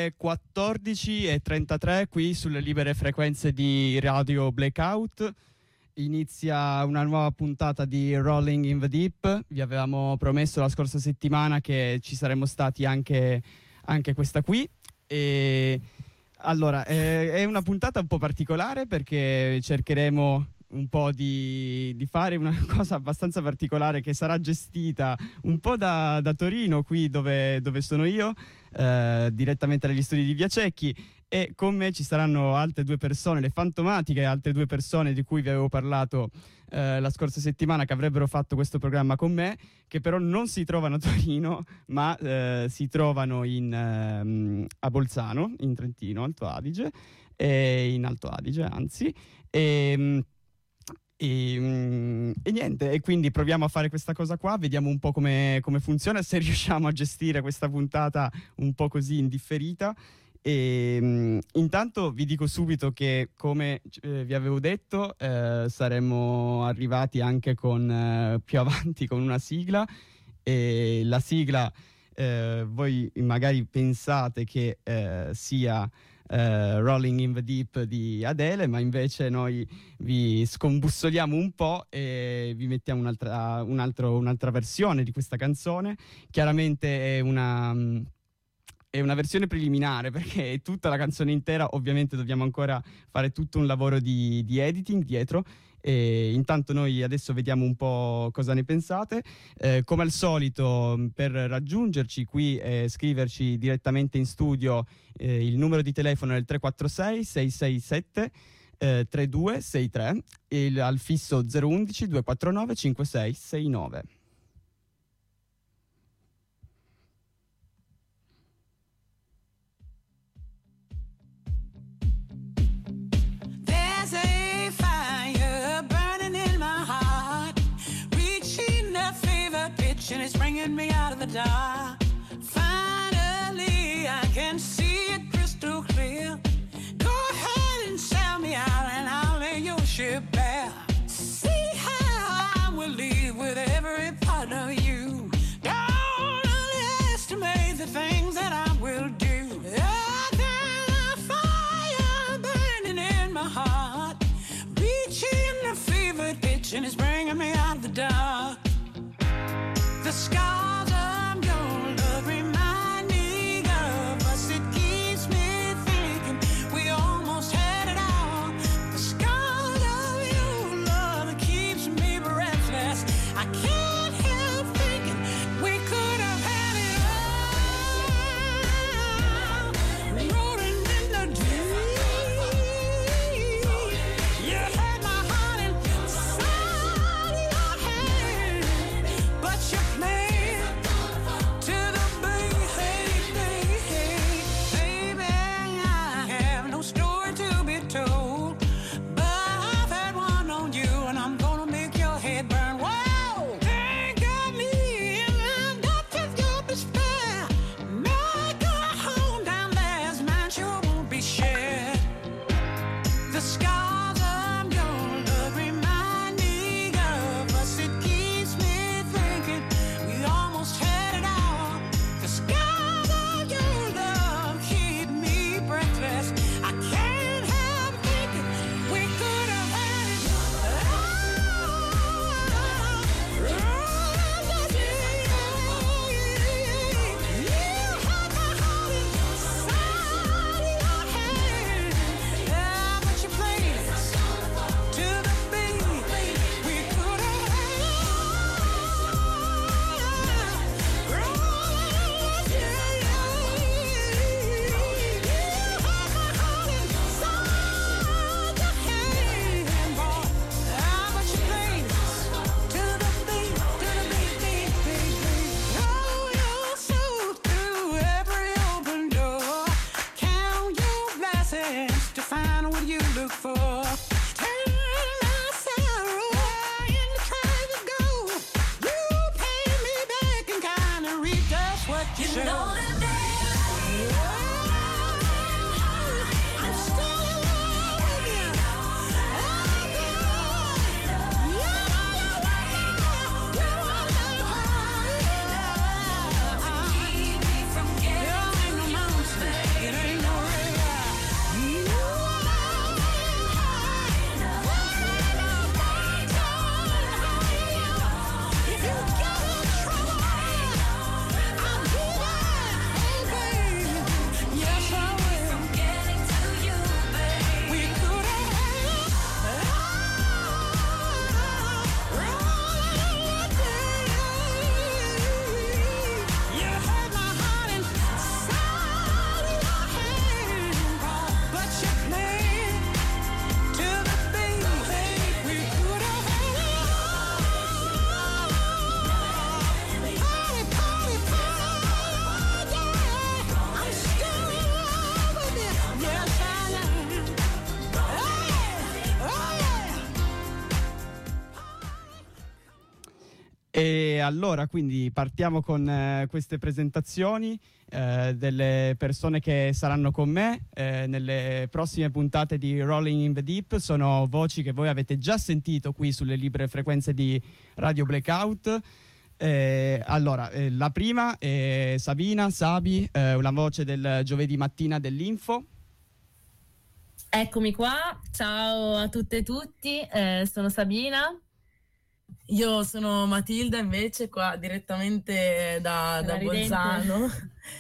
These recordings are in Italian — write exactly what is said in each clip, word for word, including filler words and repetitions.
ore quattordici e trentatré qui sulle libere frequenze di Radio Blackout. Inizia una nuova puntata di Rolling in the Deep. Vi avevamo promesso la scorsa settimana che ci saremmo stati anche, anche questa qui. E allora, eh, è una puntata un po' particolare perché cercheremo un po' di, di fare una cosa abbastanza particolare che sarà gestita un po' da, da Torino, qui dove, dove sono io, eh, direttamente dagli studi di Via Cecchi, e con me ci saranno altre due persone, le fantomatiche altre due persone di cui vi avevo parlato eh, la scorsa settimana, che avrebbero fatto questo programma con me, che però non si trovano a Torino ma eh, si trovano in, ehm, a Bolzano, in Trentino, Alto Adige, e in Alto Adige anzi, e E, e niente, e quindi proviamo a fare questa cosa qua, vediamo un po' come, come funziona, se riusciamo a gestire questa puntata un po' così indifferita. E um, intanto vi dico subito che, come eh, vi avevo detto, eh, saremmo arrivati anche con eh, più avanti con una sigla, e la sigla eh, voi magari pensate che eh, sia Uh, Rolling in the Deep di Adele, ma invece noi vi scombussoliamo un po' e vi mettiamo un'altra, un altro, un'altra versione di questa canzone. Chiaramente è una, è una versione preliminare, perché è tutta la canzone intera, ovviamente dobbiamo ancora fare tutto un lavoro di, di editing dietro. E intanto noi adesso vediamo un po' cosa ne pensate. Eh, come al solito, per raggiungerci qui e scriverci direttamente in studio, eh, il numero di telefono è il tre quattro sei sei sei sette eh, tre due sei tre, e il, al fisso zero uno uno due quattro nove cinque sei sei nove. And it's bringing me out of the dark. Finally, I can see it crystal clear. Go ahead and sell me out and I'll lay your ship bare. See how I will leave with every part of you. Don't underestimate the things that I will do. I've got a fire burning in my heart, reaching a fever pitch, and it's bringing me out of the dark. The scars of your love remind me of us. It keeps me thinking we almost had it all. The scars of your love, it keeps me breathless. I can't help thinking we could have had it all. Rolling in the deep. You had my heart inside your hand, but you it E allora quindi partiamo con eh, queste presentazioni eh, delle persone che saranno con me eh, nelle prossime puntate di Rolling in the Deep. Sono voci che voi avete già sentito qui sulle libere frequenze di Radio Blackout. Eh, allora, eh, la prima è Sabina, Sabi, eh, una voce del giovedì mattina dell'Info. Eccomi qua, ciao a tutte e tutti, eh, sono Sabina. Io sono Matilda invece qua direttamente da, da Bolzano.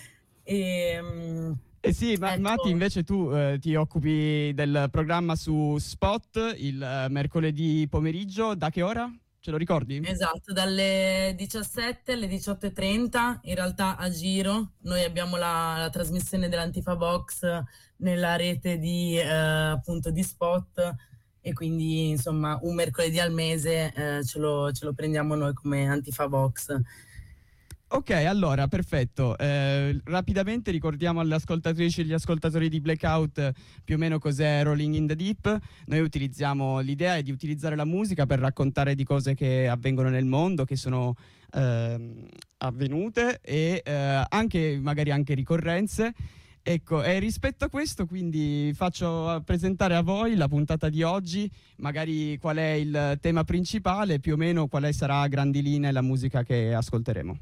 e, um, eh sì, ma ecco. Mati invece tu eh, ti occupi del programma su Spot il eh, mercoledì pomeriggio, da che ora? Ce lo ricordi? Esatto, dalle diciassette alle diciotto e trenta, in realtà a giro. Noi abbiamo la, la trasmissione dell'Antifa Box nella rete di, eh, appunto di Spot, e quindi insomma un mercoledì al mese eh, ce, lo, ce lo prendiamo noi come Antifa Box. Ok, allora, perfetto. Eh, rapidamente ricordiamo alle ascoltatrici e agli ascoltatori di Blackout più o meno cos'è Rolling in the Deep. Noi utilizziamo, l'idea è di utilizzare la musica per raccontare di cose che avvengono nel mondo, che sono eh, avvenute e eh, anche magari anche ricorrenze. Ecco, e rispetto a questo quindi faccio presentare a voi la puntata di oggi, magari qual è il tema principale, più o meno quale sarà a grandi linee la musica che ascolteremo.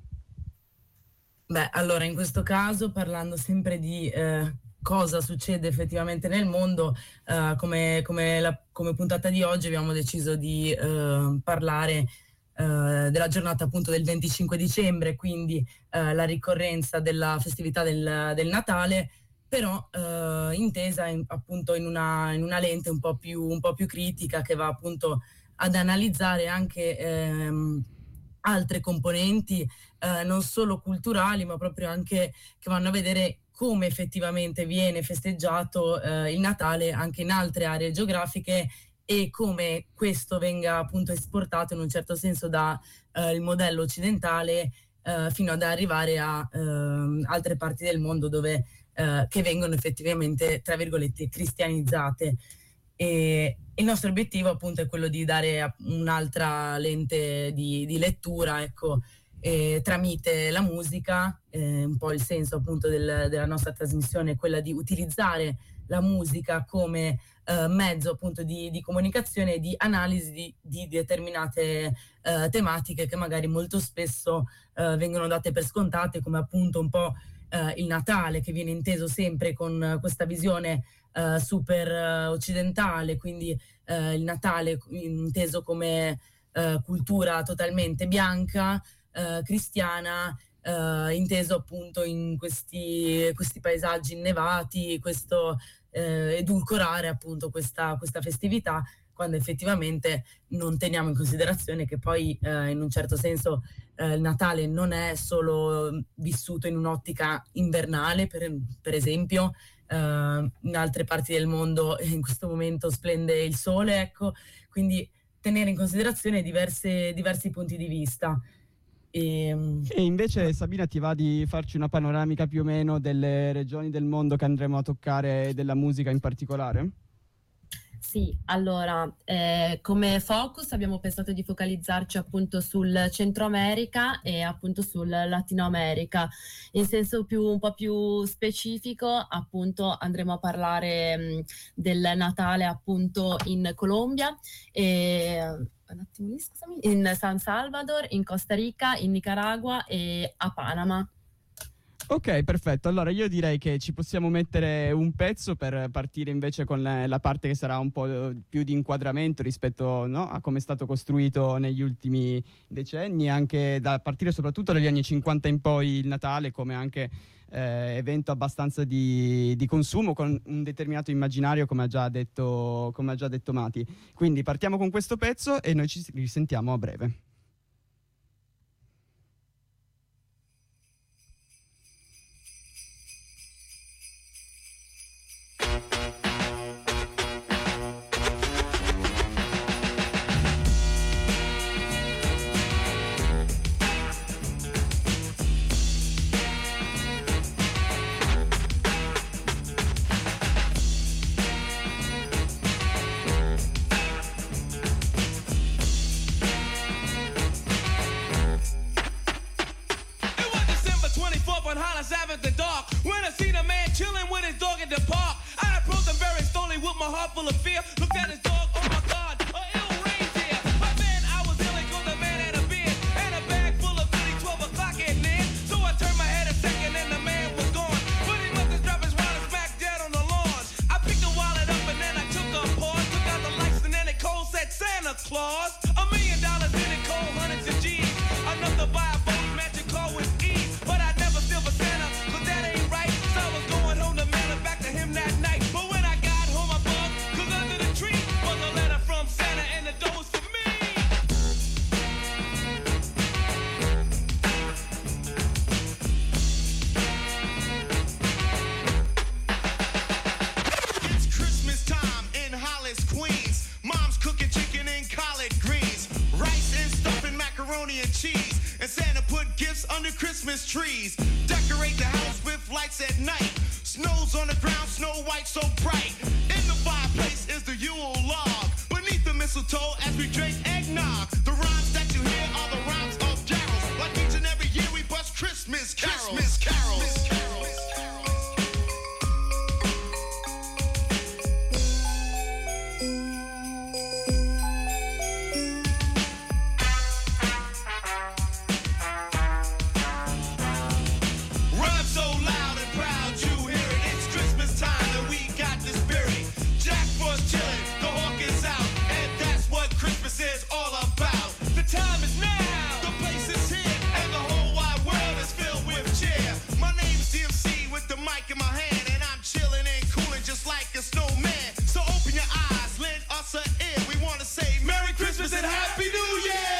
Beh, allora in questo caso, parlando sempre di eh, cosa succede effettivamente nel mondo, eh, come, come, la, come puntata di oggi abbiamo deciso di eh, parlare eh, della giornata appunto del venticinque dicembre, quindi eh, la ricorrenza della festività del, del Natale, però eh, intesa in, appunto in una, in una lente un po' più, un po' più critica, che va appunto ad analizzare anche ehm, altre componenti eh, non solo culturali, ma proprio anche che vanno a vedere come effettivamente viene festeggiato eh, il Natale anche in altre aree geografiche, e come questo venga appunto esportato in un certo senso da eh, il modello occidentale eh, fino ad arrivare a eh, altre parti del mondo dove eh, che vengono effettivamente, tra virgolette, cristianizzate. E il nostro obiettivo appunto è quello di dare un'altra lente di, di lettura, ecco, eh, tramite la musica. Eh, un po' il senso appunto del, della nostra trasmissione è quella di utilizzare la musica come eh, mezzo appunto di, di comunicazione e di analisi di, di determinate eh, tematiche che magari molto spesso eh, vengono date per scontate, come appunto un po' eh, il Natale, che viene inteso sempre con questa visione Uh, super uh, occidentale, quindi uh, il Natale inteso come uh, cultura totalmente bianca, uh, cristiana, uh, inteso appunto in questi, questi paesaggi innevati, questo uh, edulcorare appunto questa, questa festività, quando effettivamente non teniamo in considerazione che poi uh, in un certo senso uh, il Natale non è solo vissuto in un'ottica invernale, per, per esempio. Uh, in altre parti del mondo in questo momento splende il sole, ecco, quindi tenere in considerazione diverse, diversi punti di vista. E, e invece Sabina, ti va di farci una panoramica più o meno delle regioni del mondo che andremo a toccare e della musica in particolare? Sì, allora, eh, come focus abbiamo pensato di focalizzarci appunto sul Centro America e appunto sul Latino America. In senso più, un po' più specifico, appunto andremo a parlare mh, del Natale appunto in Colombia, e, un attimo, scusami, in San Salvador, in Costa Rica, in Nicaragua e a Panama. Ok, perfetto. Allora io direi che ci possiamo mettere un pezzo per partire invece con la, la parte che sarà un po' più di inquadramento rispetto, no, a come è stato costruito negli ultimi decenni, anche da partire soprattutto dagli anni cinquanta in poi il Natale come anche eh, evento abbastanza di, di consumo con un determinato immaginario, come ha già detto, come ha già detto Mati. Quindi partiamo con questo pezzo e noi ci risentiamo a breve. Thank full of fear. Looked at his dog, oh my God, a ill reindeer. But then I was ill and the man had a beard and a bag full of goodies, twelve o'clock at night. So I turned my head a second and the man was gone. But he must have dropped his wallet smack dead on the lawn. I picked the wallet up and then I took a pause, took out the lights and then it cold said Santa Claus. A million dollars in it cold, hundreds of G's. Enough to buy a boat, magic car with ease. But I never steal for Santa, cause that ain't right. So I was going home to mail it back to him that night. But when I got home I bugged, cause under the tree was a letter from Santa and the door was for me. It's Christmas time in Hollis, Queens. Mom's cooking chicken and collard greens, rice and stuffing, macaroni and cheese. And Santa put gifts under Christmas trees. Decorate the house with lights at night. Snow's on the ground, snow white so bright. In the fireplace is the Yule log. Beneath the mistletoe as we drink eggnog. The rhymes that you hear are the rhymes of carols. Like each and every year we bust Christmas carols. Christmas carols. Christmas carols. Rhyme so loud and proud you hear it. It's Christmas time and we got the spirit. Jack Frost chilling, the hawk is out, and that's what Christmas is all about. The time is now, the place is here, and the whole wide world is filled with cheer. My name's D M C with the mic in my hand, and I'm chilling and cooling just like a snowman. So open your eyes, lend us an ear. We want to say Merry Christmas and Happy New Year!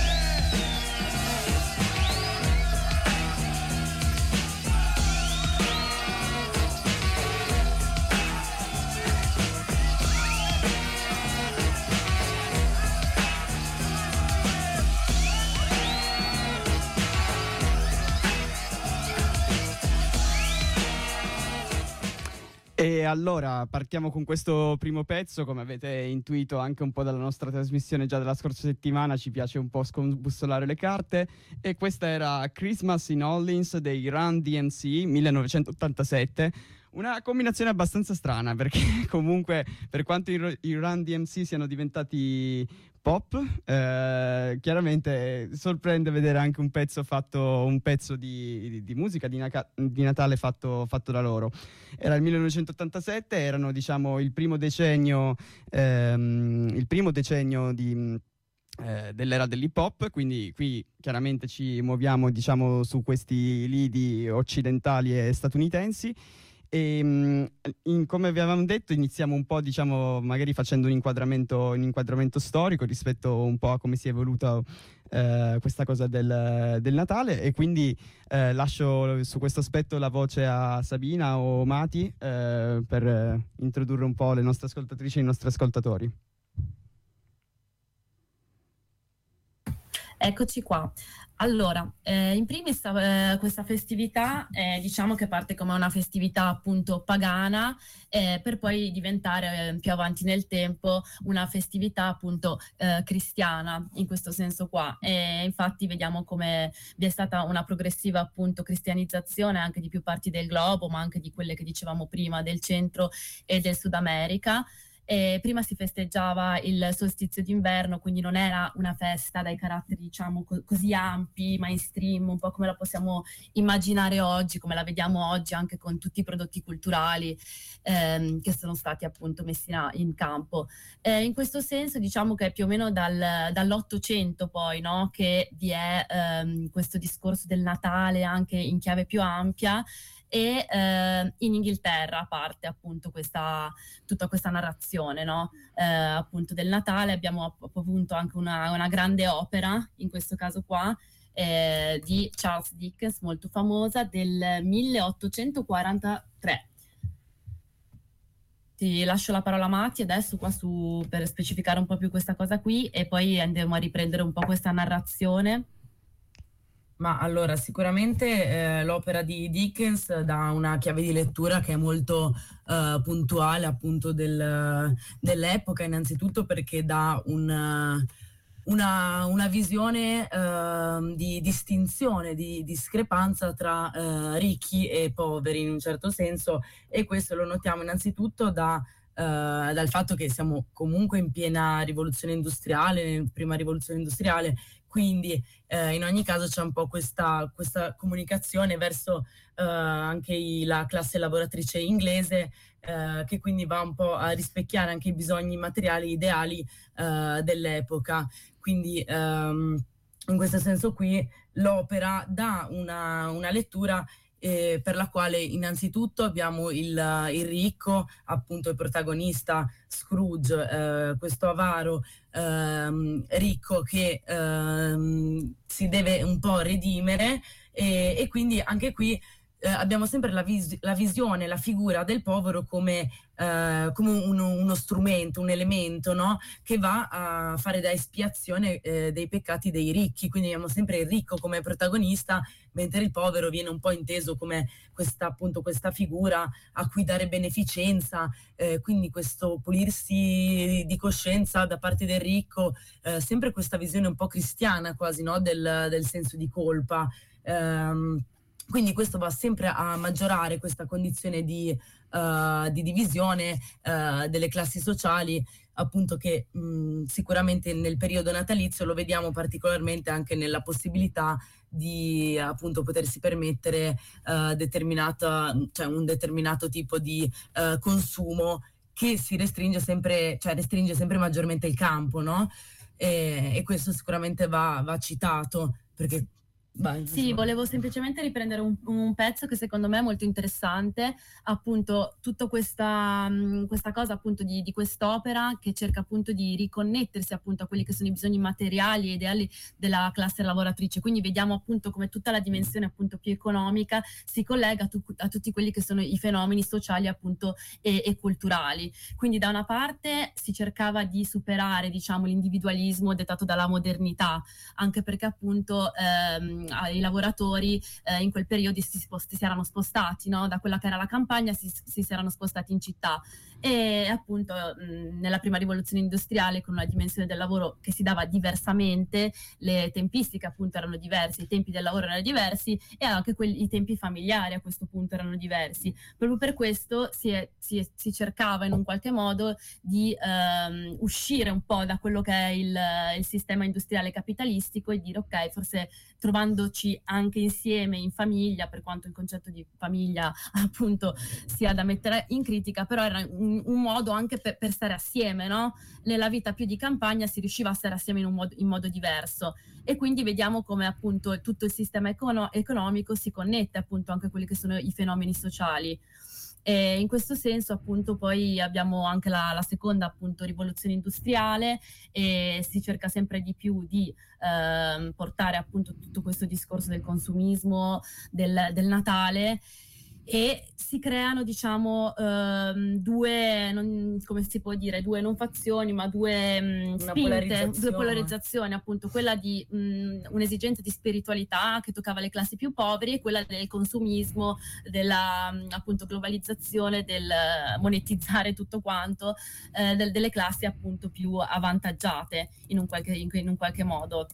E allora partiamo con questo primo pezzo. Come avete intuito anche un po' dalla nostra trasmissione già della scorsa settimana, ci piace un po' scombussolare le carte, e questa era Christmas in Orleans dei Run D M C millenovecentottantasette. Una combinazione abbastanza strana, perché comunque per quanto i, i Run D M C siano diventati pop, eh, chiaramente sorprende vedere anche un pezzo fatto un pezzo di, di, di musica di, Naca- di Natale fatto, fatto da loro. Era il millenovecentottantasette, erano diciamo il primo decennio ehm, il primo decennio di Eh, dell'era dell'hip hop, quindi qui chiaramente ci muoviamo diciamo su questi lidi occidentali e statunitensi. E in, come vi avevamo detto, iniziamo un po' diciamo magari facendo un inquadramento, un inquadramento storico rispetto un po' a come si è evoluta eh, questa cosa del, del Natale, e quindi eh, lascio su questo aspetto la voce a Sabina o Mati eh, per eh, introdurre un po' le nostre ascoltatrici e i nostri ascoltatori. Eccoci qua. Allora, eh, in primis eh, questa festività eh, diciamo che parte come una festività appunto pagana eh, per poi diventare eh, più avanti nel tempo una festività appunto eh, cristiana, in questo senso qua. E infatti vediamo come vi è stata una progressiva appunto cristianizzazione anche di più parti del globo, ma anche di quelle che dicevamo prima del centro e del Sud America. E prima si festeggiava il solstizio d'inverno, quindi non era una festa dai caratteri diciamo co- così ampi, mainstream, un po' come la possiamo immaginare oggi, come la vediamo oggi anche con tutti i prodotti culturali ehm, che sono stati appunto messi in, in campo. Eh, in questo senso diciamo che è più o meno dal, dall'Ottocento poi, no, che vi è ehm, questo discorso del Natale anche in chiave più ampia. E eh, in Inghilterra parte appunto questa, tutta questa narrazione, no? eh, appunto del Natale. Abbiamo appunto anche una, una grande opera, in questo caso qua, eh, di Charles Dickens, molto famosa, del milleottocentoquarantatré. Ti lascio la parola a Matti adesso qua su, per specificare un po' più questa cosa qui, e poi andiamo a riprendere un po' questa narrazione. Ma allora sicuramente eh, l'opera di Dickens dà una chiave di lettura che è molto eh, puntuale appunto del, dell'epoca, innanzitutto perché dà un, una, una visione eh, di distinzione, di discrepanza tra eh, ricchi e poveri in un certo senso, e questo lo notiamo innanzitutto da dal fatto che siamo comunque in piena rivoluzione industriale, prima rivoluzione industriale, quindi eh, in ogni caso c'è un po' questa, questa comunicazione verso eh, anche i, la classe lavoratrice inglese, eh, che quindi va un po' a rispecchiare anche i bisogni materiali ideali eh, dell'epoca. Quindi ehm, in questo senso qui l'opera dà una, una lettura eh, per la quale innanzitutto abbiamo il, il ricco, appunto il protagonista Scrooge, eh, questo avaro ehm, ricco che ehm, si deve un po' redimere, e, e quindi anche qui eh, abbiamo sempre la, vis- la visione, la figura del povero come, eh, come uno, uno strumento, un elemento, no? Che va a fare da espiazione eh, dei peccati dei ricchi. Quindi abbiamo sempre il ricco come protagonista, mentre il povero viene un po' inteso come questa, appunto, questa figura a cui dare beneficenza, eh, quindi questo pulirsi di coscienza da parte del ricco, eh, sempre questa visione un po' cristiana quasi, no? del, del senso di colpa. Um, Quindi questo va sempre a maggiorare questa condizione di, uh, di divisione uh, delle classi sociali, appunto, che mh, sicuramente nel periodo natalizio lo vediamo particolarmente anche nella possibilità di appunto potersi permettere uh, determinata, cioè un determinato tipo di uh, consumo che si restringe sempre, cioè restringe sempre maggiormente il campo, no? E, e questo sicuramente va, va citato, perché Vai, sì, vai. volevo semplicemente riprendere un, un pezzo che secondo me è molto interessante, appunto tutta questa, mh, questa cosa appunto di, di quest'opera che cerca appunto di riconnettersi appunto a quelli che sono i bisogni materiali e ideali della classe lavoratrice, quindi vediamo appunto come tutta la dimensione appunto più economica si collega a, tu, a tutti quelli che sono i fenomeni sociali appunto e, e culturali. Quindi da una parte si cercava di superare, diciamo, l'individualismo dettato dalla modernità, anche perché appunto ehm, i lavoratori eh, in quel periodo si, sposti, si erano spostati, no? Da quella che era la campagna si, si, si erano spostati in città, e appunto mh, nella prima rivoluzione industriale, con una dimensione del lavoro che si dava diversamente, le tempistiche appunto erano diverse, i tempi del lavoro erano diversi, e anche quelli, i tempi familiari a questo punto erano diversi. Proprio per questo si, è, si, è, si cercava in un qualche modo di ehm, uscire un po' da quello che è il, il sistema industriale capitalistico e dire ok, forse trovandoci anche insieme in famiglia, per quanto il concetto di famiglia appunto sia da mettere in critica, però era un, un modo anche per, per stare assieme, no? Nella vita più di campagna si riusciva a stare assieme in un modo, in modo diverso, e quindi vediamo come appunto tutto il sistema econo- economico si connette appunto anche a quelli che sono i fenomeni sociali. E in questo senso appunto poi abbiamo anche la, la seconda appunto rivoluzione industriale, e si cerca sempre di più di ehm, portare appunto tutto questo discorso del consumismo, del, del Natale, e si creano diciamo ehm, due, non, come si può dire, due non fazioni ma due mh, spinte, polarizzazione. due polarizzazioni, appunto quella di mh, un'esigenza di spiritualità che toccava le classi più povere, e quella del consumismo, della mh, appunto globalizzazione, del monetizzare tutto quanto, eh, del, delle classi appunto più avvantaggiate in un qualche, in, in un qualche modo.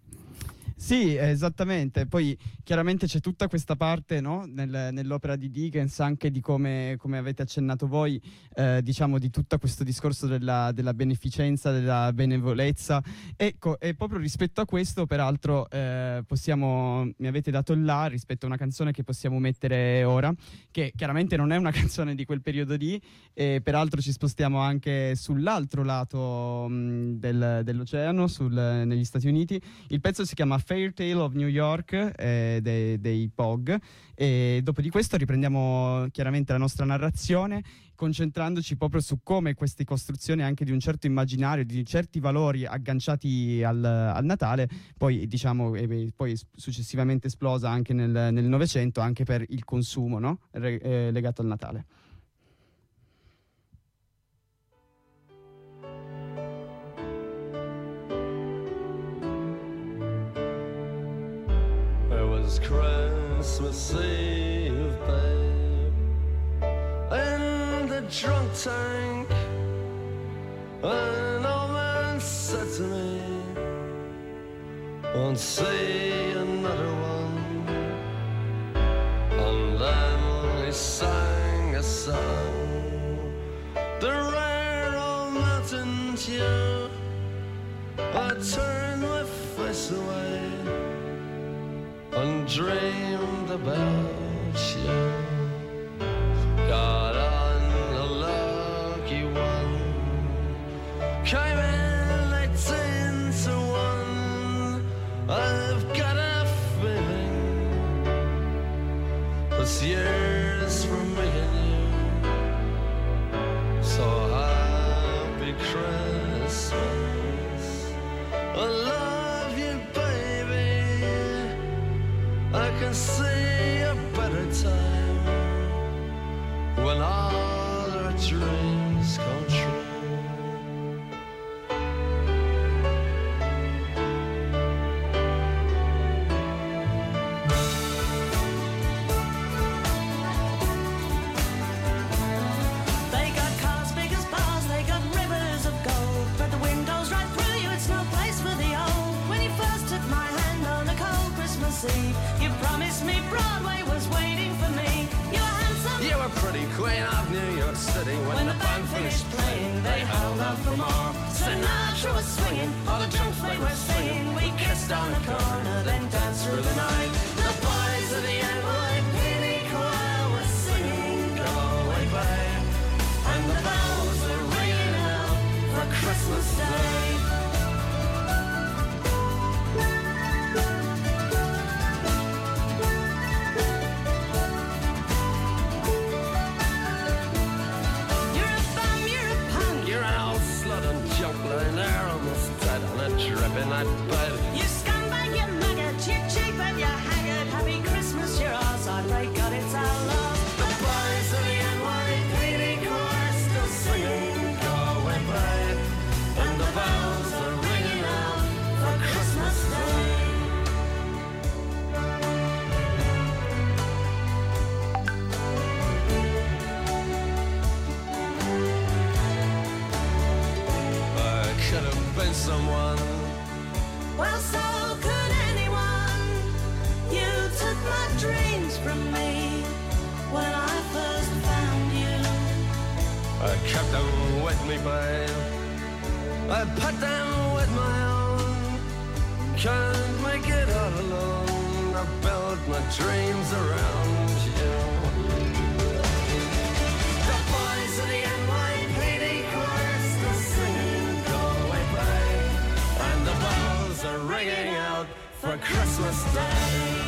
Sì, esattamente. Poi chiaramente c'è tutta questa parte, no? Nel, nell'opera di Dickens, anche di come, come avete accennato voi, eh, diciamo di tutto questo discorso della, della beneficenza, della benevolenza. Ecco, e proprio rispetto a questo, peraltro, eh, possiamo, mi avete dato il là rispetto a una canzone che possiamo mettere ora, che chiaramente non è una canzone di quel periodo lì, e peraltro ci spostiamo anche sull'altro lato mh, del, dell'oceano, sul, negli Stati Uniti. Il pezzo si chiama Fairy Tale of New York eh, dei, dei P O G, e dopo di questo riprendiamo chiaramente la nostra narrazione, concentrandoci proprio su come queste costruzioni anche di un certo immaginario, di certi valori agganciati al, al Natale, poi diciamo eh, poi successivamente esplosa anche nel Novecento anche per il consumo, no? Re, eh, legato al Natale. Christmas Eve, babe, in the drunk tank, an old man said to me, won't see another one. And then he sang a song, the and dreamed about you. Got on a lucky one, came in eighteen to one. I've got a feeling this year's for me and you. So happy Christmas, I love you, baby. I can see a better time when all our dreams come true. They got cars big as bars, they got rivers of gold, but the windows right through you, it's no place for the old. When you first took my hand on a cold Christmas Eve, you promised me Broadway was waiting for me. You were handsome, You were pretty queen of New York City. When, when the band finished playing, they held out for more. Sinatra was swinging, all the drunks they were singing. We kissed on the corner, then danced through the night. The boys of the N Y P D choir were singing, "Go Away, Babe," and the bells were ringing out for Christmas Day. You're a bum, you're a punk, you're an old slut and junk lying there almost dead on a dripping that bed. you scumbag, you maggot, you cheap and you haggard. Happy Christmas, you're ours, I pray God it's our love. The boys of the N Y P D choir still singing, "Go Away, Babe," and the bells are ringing out for Christmas Day. I could have been someone. Well, so could anyone. You took my dreams from me when I first found you. I kept them with me, babe. I put them with my own. Can't make it all alone. I built my dreams around you. The boys of the N Y P D choir still singing, "Go Away, Babe," And the bells are ringing out for Christmas Day.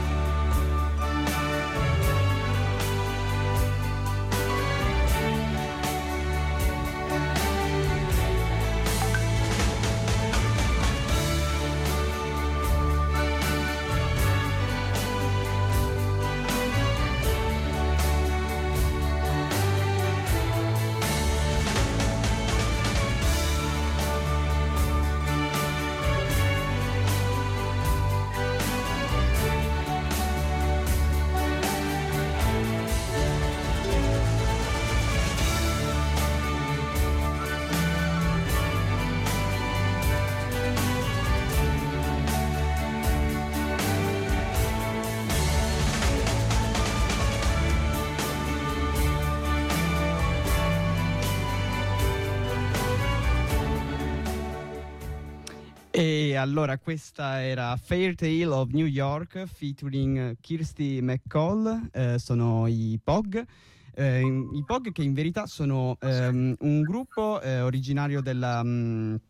E allora questa era Fair Tale of New York featuring Kirsty McCall, eh, sono i P O G. Eh, I P O G che in verità sono ehm, un gruppo eh, originario della... mh,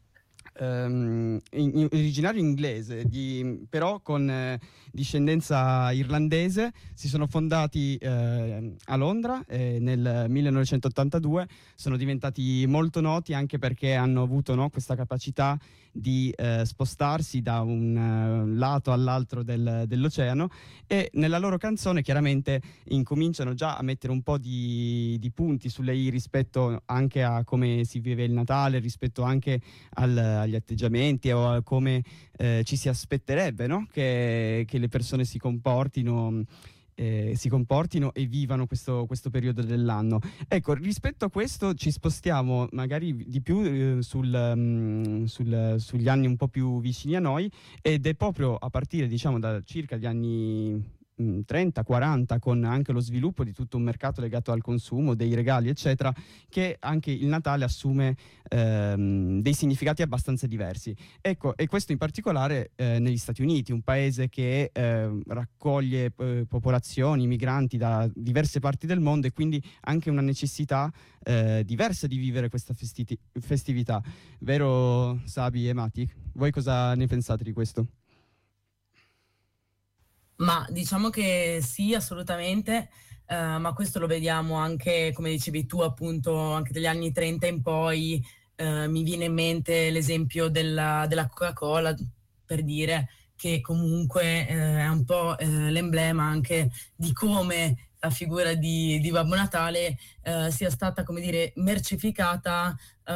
ehm, in- in- originario inglese, di- però con eh, discendenza irlandese. Si sono fondati eh, a Londra eh, nel millenovecentottantadue, sono diventati molto noti anche perché hanno avuto, no, questa capacità di eh, spostarsi da un eh, lato all'altro del- dell'oceano, e nella loro canzone chiaramente incominciano già a mettere un po' di, di punti sulle i rispetto anche a come si vive il Natale, rispetto anche al- agli atteggiamenti o a come eh, ci si aspetterebbe, no? che, che le persone si comportino eh, si comportino e vivano questo, questo periodo dell'anno. Ecco, rispetto a questo ci spostiamo magari di più eh, sul, mm, sul- sugli anni un po' più vicini a noi, ed è proprio a partire, diciamo, da circa gli anni mh, trenta quaranta, con anche lo sviluppo di tutto un mercato legato al consumo, dei regali eccetera, che anche il Natale assume ehm, dei significati abbastanza diversi. Ecco, e questo in particolare eh, negli Stati Uniti, un paese che eh, raccoglie eh, popolazioni, migranti da diverse parti del mondo, e quindi anche una necessità eh, diversa di vivere questa festiti- festività. Vero Sabi e Mati? Voi cosa ne pensate di questo? Ma diciamo che sì, assolutamente, eh, ma questo lo vediamo anche, come dicevi tu, appunto, anche dagli anni trenta in poi. Eh, mi viene in mente l'esempio della, della Coca-Cola, per dire, che comunque eh, è un po' eh, l'emblema anche di come la figura di, di Babbo Natale eh, sia stata, come dire, mercificata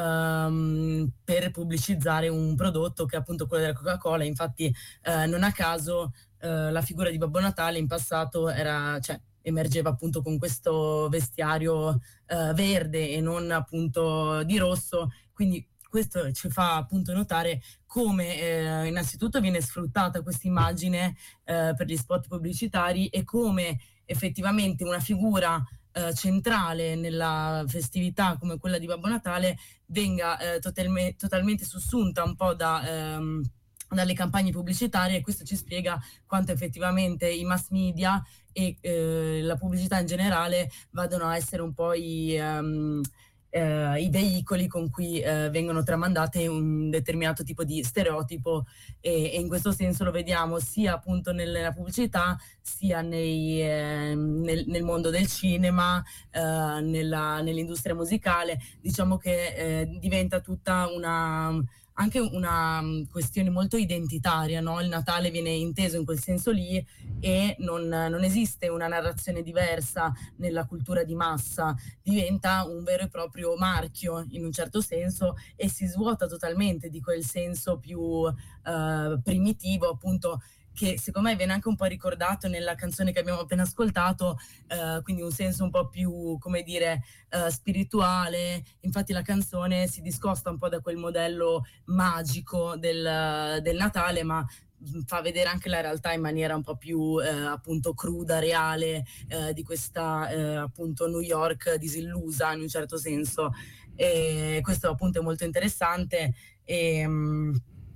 ehm, per pubblicizzare un prodotto che è appunto quello della Coca-Cola. Infatti eh, non a caso eh, la figura di Babbo Natale in passato era, cioè, emergeva appunto con questo vestiario eh, verde e non appunto di rosso, quindi questo ci fa appunto notare come eh, innanzitutto viene sfruttata questa immagine eh, per gli spot pubblicitari, e come effettivamente una figura eh, centrale nella festività come quella di Babbo Natale venga eh, totalme- totalmente sussunta un po' da... ehm, dalle campagne pubblicitarie, e questo ci spiega quanto effettivamente i mass media e eh, la pubblicità in generale vadano a essere un po' i, um, eh, i veicoli con cui eh, vengono tramandate un determinato tipo di stereotipo, e, e in questo senso lo vediamo sia appunto nella pubblicità, sia nei, eh, nel, nel mondo del cinema, eh, nella, nell'industria musicale. Diciamo che eh, diventa tutta una... anche una um, questione molto identitaria, no? Il Natale viene inteso in quel senso lì, e non, non esiste una narrazione diversa nella cultura di massa, diventa un vero e proprio marchio in un certo senso, e si svuota totalmente di quel senso più uh, primitivo, appunto, che secondo me viene anche un po' ricordato nella canzone che abbiamo appena ascoltato, eh, quindi un senso un po' più, come dire, eh, spirituale. Infatti la canzone si discosta un po' da quel modello magico del, del Natale, ma fa vedere anche la realtà in maniera un po' più eh, appunto cruda, reale, eh, di questa eh, appunto New York disillusa in un certo senso. E questo appunto è molto interessante. E, mh,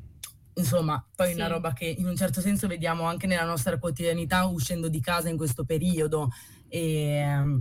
insomma, poi Sì. una roba che in un certo senso vediamo anche nella nostra quotidianità uscendo di casa in questo periodo. E ehm,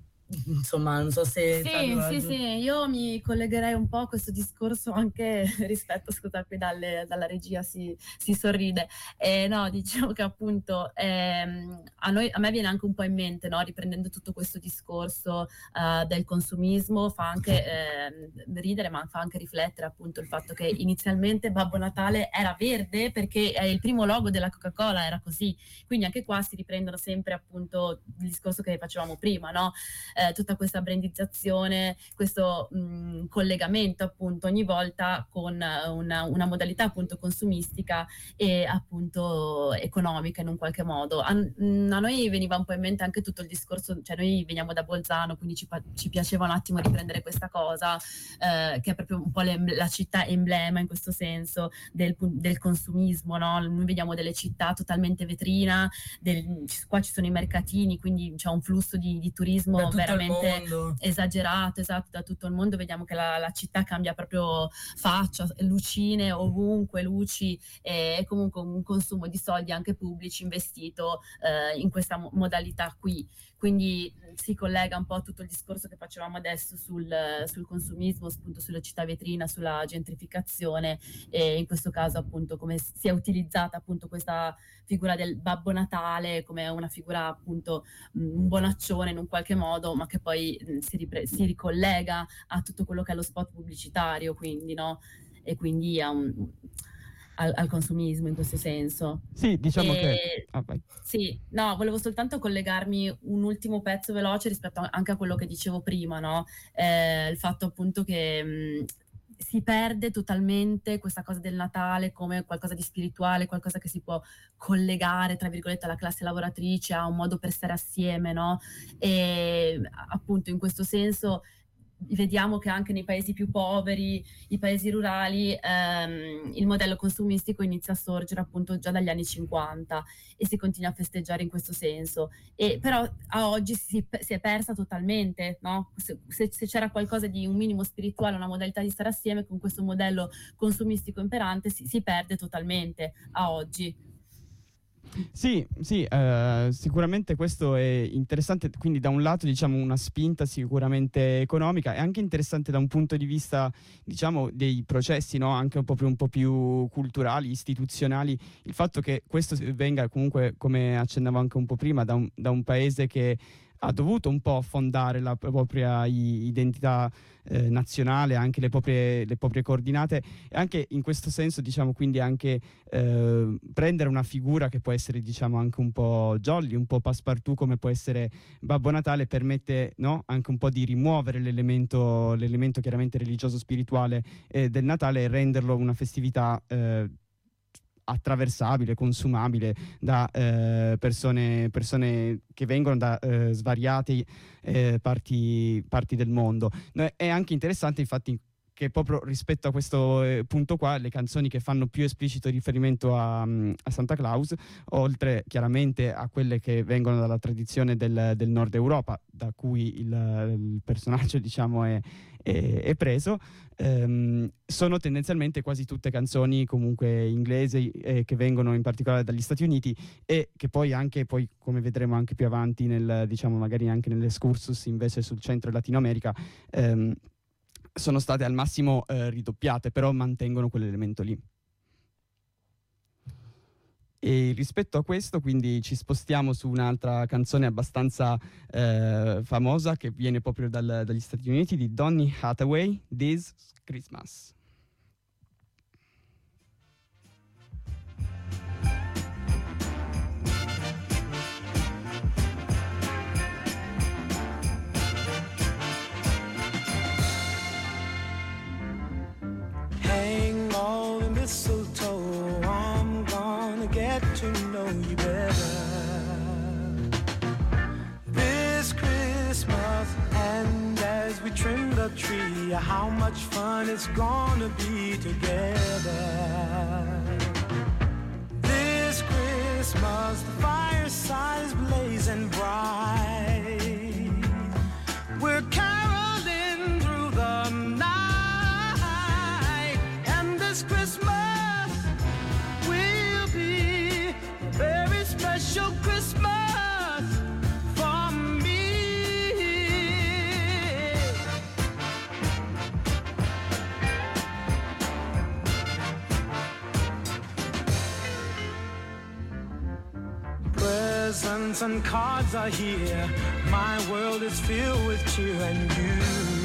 insomma, non so se Sì, Fabio sì, aggiunge- sì, io mi collegherei un po' a questo discorso anche rispetto, scusa, qui dalle- dalla regia si, si sorride. Eh, no, diciamo che appunto ehm, a noi, a me viene anche un po' in mente, no, riprendendo tutto questo discorso eh, del consumismo, fa anche ehm, ridere, ma fa anche riflettere appunto il fatto che inizialmente Babbo Natale era verde perché è il primo logo della Coca-Cola, era così. Quindi anche qua si riprendono sempre appunto il discorso che facevamo prima, no? Eh, tutta questa brandizzazione, questo mh, collegamento appunto ogni volta con una, una modalità appunto consumistica e appunto economica in un qualche modo. A, mh, a noi veniva un po' in mente anche tutto il discorso, cioè noi veniamo da Bolzano, quindi ci, pa- ci piaceva un attimo riprendere questa cosa, eh, che è proprio un po' l'em- la città emblema in questo senso del, del consumismo, no? Noi vediamo delle città totalmente vetrina, del, qua ci sono i mercatini, quindi c'è un flusso di, di turismo da tutto il veramente mondo. esagerato, esatto, da tutto il mondo. Vediamo che la, la città cambia proprio faccia, lucine ovunque, luci, e comunque un consumo di soldi anche pubblici investito eh, in questa mo- modalità qui. Quindi si collega un po' a tutto il discorso che facevamo adesso sul, sul consumismo, appunto sulla città vetrina, sulla gentrificazione, e in questo caso appunto come si è utilizzata appunto questa figura del Babbo Natale come una figura appunto un bonaccione in un qualche modo, ma che poi mh, si, ripre- si ricollega a tutto quello che è lo spot pubblicitario, quindi no? E quindi a un, al, al consumismo in questo senso. Sì, diciamo che... E- Ah, vai. Sì, no, volevo soltanto collegarmi un ultimo pezzo veloce rispetto a- anche a quello che dicevo prima, no? Eh, il fatto appunto che mh, si perde totalmente questa cosa del Natale come qualcosa di spirituale, qualcosa che si può collegare, tra virgolette, alla classe lavoratrice, a un modo per stare assieme, no? E appunto in questo senso vediamo che anche nei paesi più poveri, i paesi rurali, ehm, il modello consumistico inizia a sorgere appunto già dagli anni cinquanta e si continua a festeggiare in questo senso. E però a oggi si, si è persa totalmente, no? Se, se, se c'era qualcosa di un minimo spirituale, una modalità di stare assieme, con questo modello consumistico imperante si, si perde totalmente a oggi. Sì, sì, eh, sicuramente questo è interessante, quindi da un lato diciamo una spinta sicuramente economica, è anche interessante da un punto di vista diciamo dei processi, no? Anche un po' più, un po' più culturali, istituzionali, il fatto che questo venga comunque, come accennavo anche un po' prima, da un, da un paese che ha dovuto un po' fondare la propria identità eh, nazionale, anche le proprie, le proprie coordinate, e anche in questo senso diciamo quindi anche eh, prendere una figura che può essere diciamo anche un po' jolly, un po' passepartout come può essere Babbo Natale, permette, no? Anche un po' di rimuovere l'elemento, l'elemento chiaramente religioso spirituale eh, del Natale e renderlo una festività eh, attraversabile, consumabile da eh, persone, persone che vengono da eh, svariate eh, parti, parti del mondo. No, è anche interessante infatti che proprio rispetto a questo eh, punto qua, le canzoni che fanno più esplicito riferimento a, a Santa Claus, oltre chiaramente a quelle che vengono dalla tradizione del, del Nord Europa, da cui il, il personaggio diciamo è, è, è preso, ehm, sono tendenzialmente quasi tutte canzoni comunque inglesi eh, che vengono in particolare dagli Stati Uniti e che poi anche, poi come vedremo anche più avanti, nel, diciamo magari anche nell'excursus invece sul Centro e Latino America, ehm, sono state al massimo eh, ridoppiate, però mantengono quell'elemento lì. E rispetto a questo quindi ci spostiamo su un'altra canzone abbastanza eh, famosa che viene proprio dal, dagli Stati Uniti, di Donny Hathaway, This Christmas. Hang all the mistletoe, I'm gonna get to know you better this Christmas. And as we trim the tree, how much fun it's gonna be together this Christmas. The fireside is blazing bright, we're caroling through the night. This Christmas will be a very special Christmas for me. Presents and cards are here, my world is filled with cheer and you.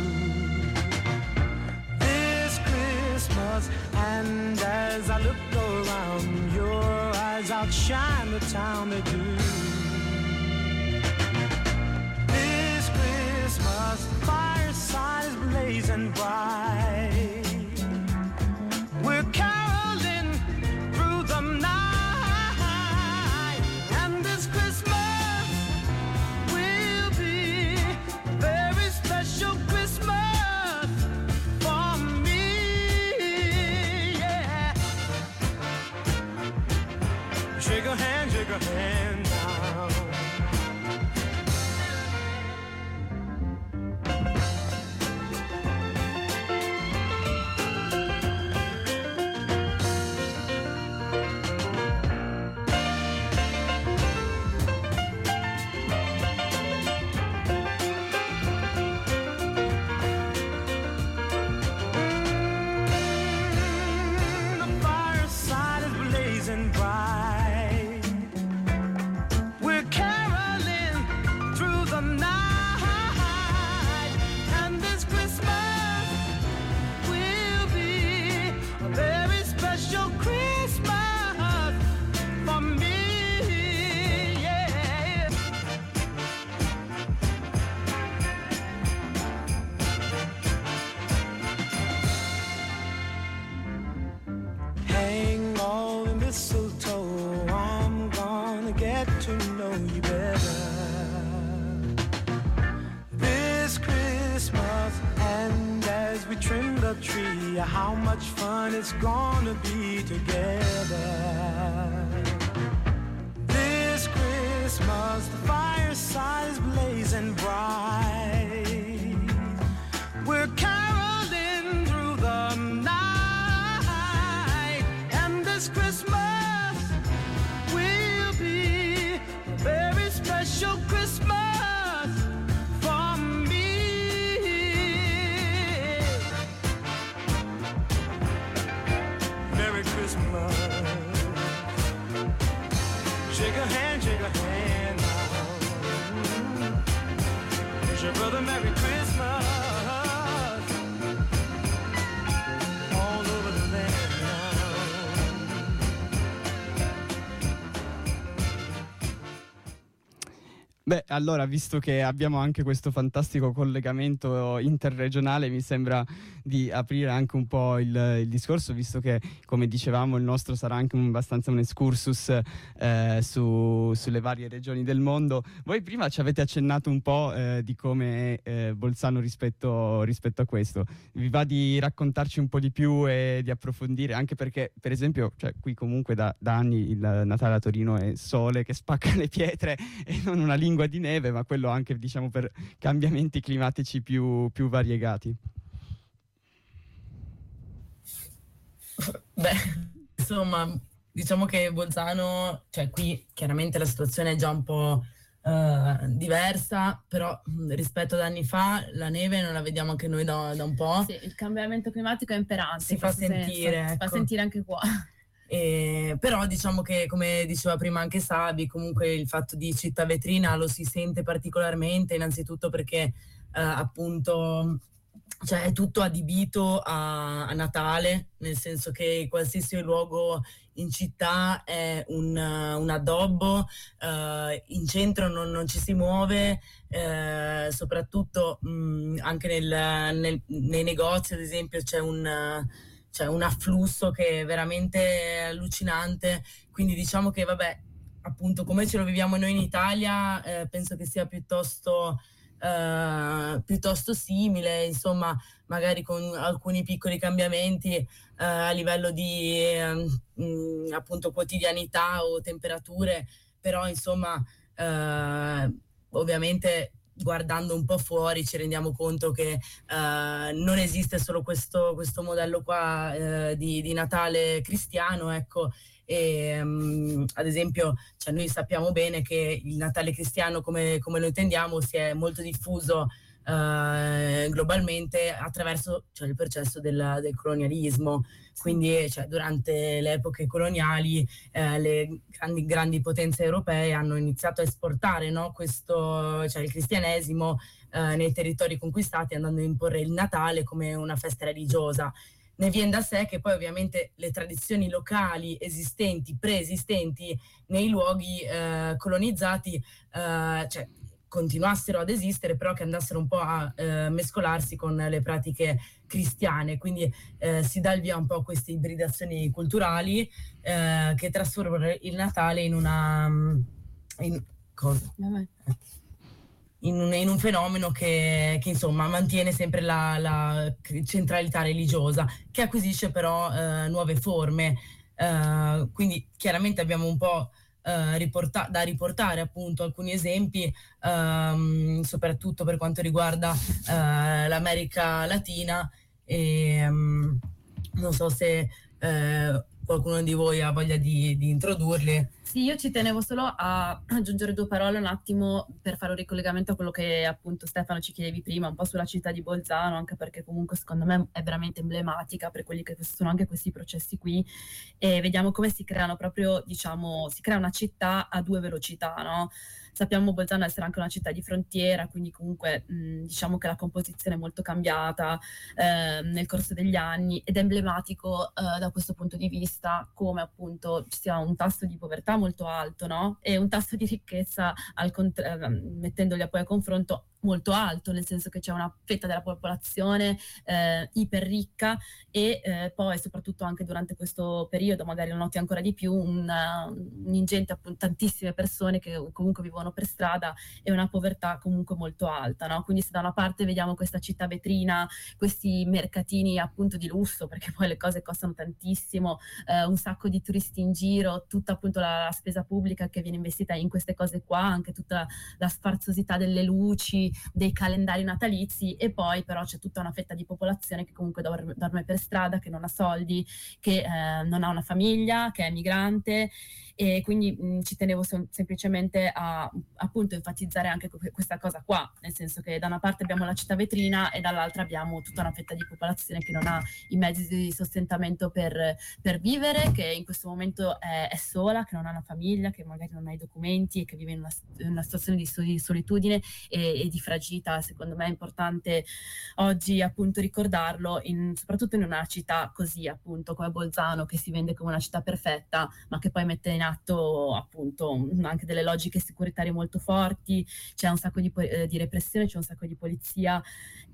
And as I look around, your eyes outshine the town they do. This Christmas, the fireside is blazing bright, we're caroling through the night. And this Christmas will be a very special Christmas. Shake a hand, shake a hand now. Mm, the fireside is blazing bright, we're caroling through the night. And this Christmas will be a very special Christmas for me, yeah. Hang all the mistletoe, I'm gonna get to know you better this Christmas. tree, how much fun it's gonna be together. This Christmas, the fireside is blazing bright. We're caroling through the night, and this Christmas will be a very special Christmas for me. Merry Christmas. Shake a hand, shake a hand now. Wish your brother Merry Christmas. All over the land now. Beh, allora, visto che abbiamo anche questo fantastico collegamento interregionale, mi sembra di aprire anche un po' il, il discorso, visto che, come dicevamo, il nostro sarà anche un, abbastanza un excursus eh, su, sulle varie regioni del mondo. Voi prima ci avete accennato un po' eh, di come è eh, Bolzano rispetto, rispetto a questo. Vi va di raccontarci un po' di più e di approfondire, anche perché, per esempio, cioè, qui comunque da, da anni il Natale a Torino è sole che spacca le pietre e non una lingua di neve, ma quello anche, diciamo, per cambiamenti climatici più, più variegati. Beh, insomma, diciamo che Bolzano, cioè qui chiaramente la situazione è già un po' eh, diversa, però mh, rispetto ad anni fa la neve non la vediamo anche noi da, da un po'. Sì, il cambiamento climatico è imperante. Si in fa questo senso. sentire, Si fa ecco. sentire anche qua. Eh, però diciamo che, come diceva prima anche Sabi, comunque il fatto di città vetrina lo si sente particolarmente, innanzitutto perché eh, appunto, cioè, è tutto adibito a, a Natale, nel senso che qualsiasi luogo in città è un, un addobbo, eh, in centro non, non ci si muove, eh, soprattutto mh, anche nel, nel, nei negozi, ad esempio, c'è un... c'è un afflusso che è veramente allucinante, quindi diciamo che vabbè, appunto, come ce lo viviamo noi in Italia, eh, penso che sia piuttosto eh, piuttosto simile, insomma, magari con alcuni piccoli cambiamenti eh, a livello di eh, mh, appunto quotidianità o temperature, però insomma eh, ovviamente guardando un po' fuori ci rendiamo conto che uh, non esiste solo questo, questo modello qua uh, di, di Natale cristiano, ecco, e um, ad esempio, cioè, noi sappiamo bene che il Natale cristiano, come, come lo intendiamo, si è molto diffuso uh, globalmente attraverso, cioè, il processo del, del colonialismo. Quindi, cioè, durante le epoche coloniali eh, le grandi, grandi potenze europee hanno iniziato a esportare, no, questo, cioè, il cristianesimo eh, nei territori conquistati, andando a imporre il Natale come una festa religiosa. Ne viene da sé che poi ovviamente le tradizioni locali esistenti, preesistenti nei luoghi eh, colonizzati, eh, cioè, continuassero ad esistere, però che andassero un po' a eh, mescolarsi con le pratiche cristiane, quindi eh, si dà il via un po' a queste ibridazioni culturali eh, che trasformano il Natale in una in, cosa? In un, in un fenomeno che, che insomma mantiene sempre la, la centralità religiosa, che acquisisce però eh, nuove forme, eh, quindi chiaramente abbiamo un po' Uh, riporta- da riportare appunto alcuni esempi, um, soprattutto per quanto riguarda uh, l'America Latina, e um, non so se uh, qualcuno di voi ha voglia di, di introdurli. Sì, io ci tenevo solo a aggiungere due parole un attimo per fare un ricollegamento a quello che appunto Stefano ci chiedevi prima, un po' sulla città di Bolzano, anche perché comunque secondo me è veramente emblematica per quelli che sono anche questi processi qui, e vediamo come si creano proprio, diciamo, si crea una città a due velocità, no? Sappiamo Bolzano essere anche una città di frontiera, quindi comunque mh, diciamo che la composizione è molto cambiata eh, nel corso degli anni, ed è emblematico eh, da questo punto di vista come appunto ci sia un tasso di povertà molto alto, no? E un tasso di ricchezza al cont- eh, mettendoli poi a confronto molto alto, nel senso che c'è una fetta della popolazione eh, iper ricca e eh, poi soprattutto anche durante questo periodo, magari lo noti ancora di più, una, un'ingente, appunto, tantissime persone che comunque vivono per strada e una povertà comunque molto alta, no? Quindi se da una parte vediamo questa città vetrina, questi mercatini appunto di lusso, perché poi le cose costano tantissimo, eh, un sacco di turisti in giro, tutta appunto la, la spesa pubblica che viene investita in queste cose qua, anche tutta la sfarzosità delle luci, dei calendari natalizi, e poi però c'è tutta una fetta di popolazione che comunque dorme, dorme per strada, che non ha soldi, che eh, non ha una famiglia, che è migrante, e quindi mh, ci tenevo sem- semplicemente a appunto enfatizzare anche que- questa cosa qua, nel senso che da una parte abbiamo la città vetrina e dall'altra abbiamo tutta una fetta di popolazione che non ha i mezzi di sostentamento per, per vivere, che in questo momento è, è sola, che non ha una famiglia, che magari non ha i documenti e che vive in una, in una situazione di, di solitudine e, e di fragilità. Secondo me è importante oggi appunto ricordarlo, in, soprattutto in una città così appunto come Bolzano, che si vende come una città perfetta, ma che poi mette in atto appunto anche delle logiche securitarie molto forti, c'è un sacco di, eh, di repressione, c'è un sacco di polizia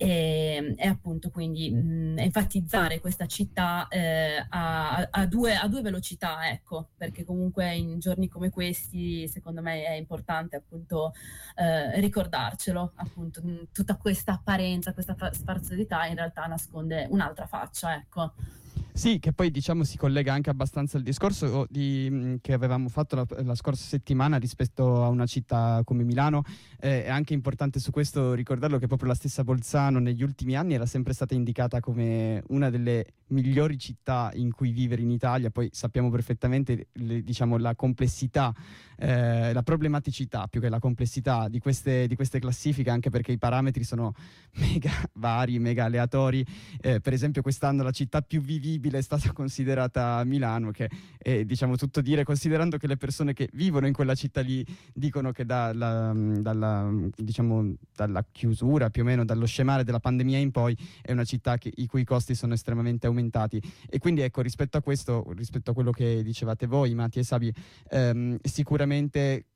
e, e appunto quindi mh, enfatizzare questa città eh, a, a, due, a due velocità, ecco, perché comunque in giorni come questi secondo me è importante appunto eh, ricordarcelo, appunto mh, tutta questa apparenza, questa fa- sparzosità in realtà nasconde un'altra faccia, ecco. Sì, che poi diciamo si collega anche abbastanza al discorso di, mh, che avevamo fatto la, la scorsa settimana rispetto a una città come Milano. Eh, è anche importante su questo ricordarlo, che proprio la stessa Bolzano negli ultimi anni era sempre stata indicata come una delle migliori città in cui vivere in Italia. Poi sappiamo perfettamente le, diciamo, la complessità, eh, la problematicità più che la complessità di queste, di queste classifiche, anche perché i parametri sono mega vari, mega aleatori. Eh, per esempio quest'anno la città più vivibile è stata considerata Milano, che è diciamo tutto dire, considerando che le persone che vivono in quella città lì dicono che dalla, dalla, diciamo, dalla chiusura, più o meno dallo scemare della pandemia in poi, è una città che, i cui costi sono estremamente aumentati. E quindi ecco, rispetto a questo, rispetto a quello che dicevate voi, Matti e Sabi, ehm, sicuramente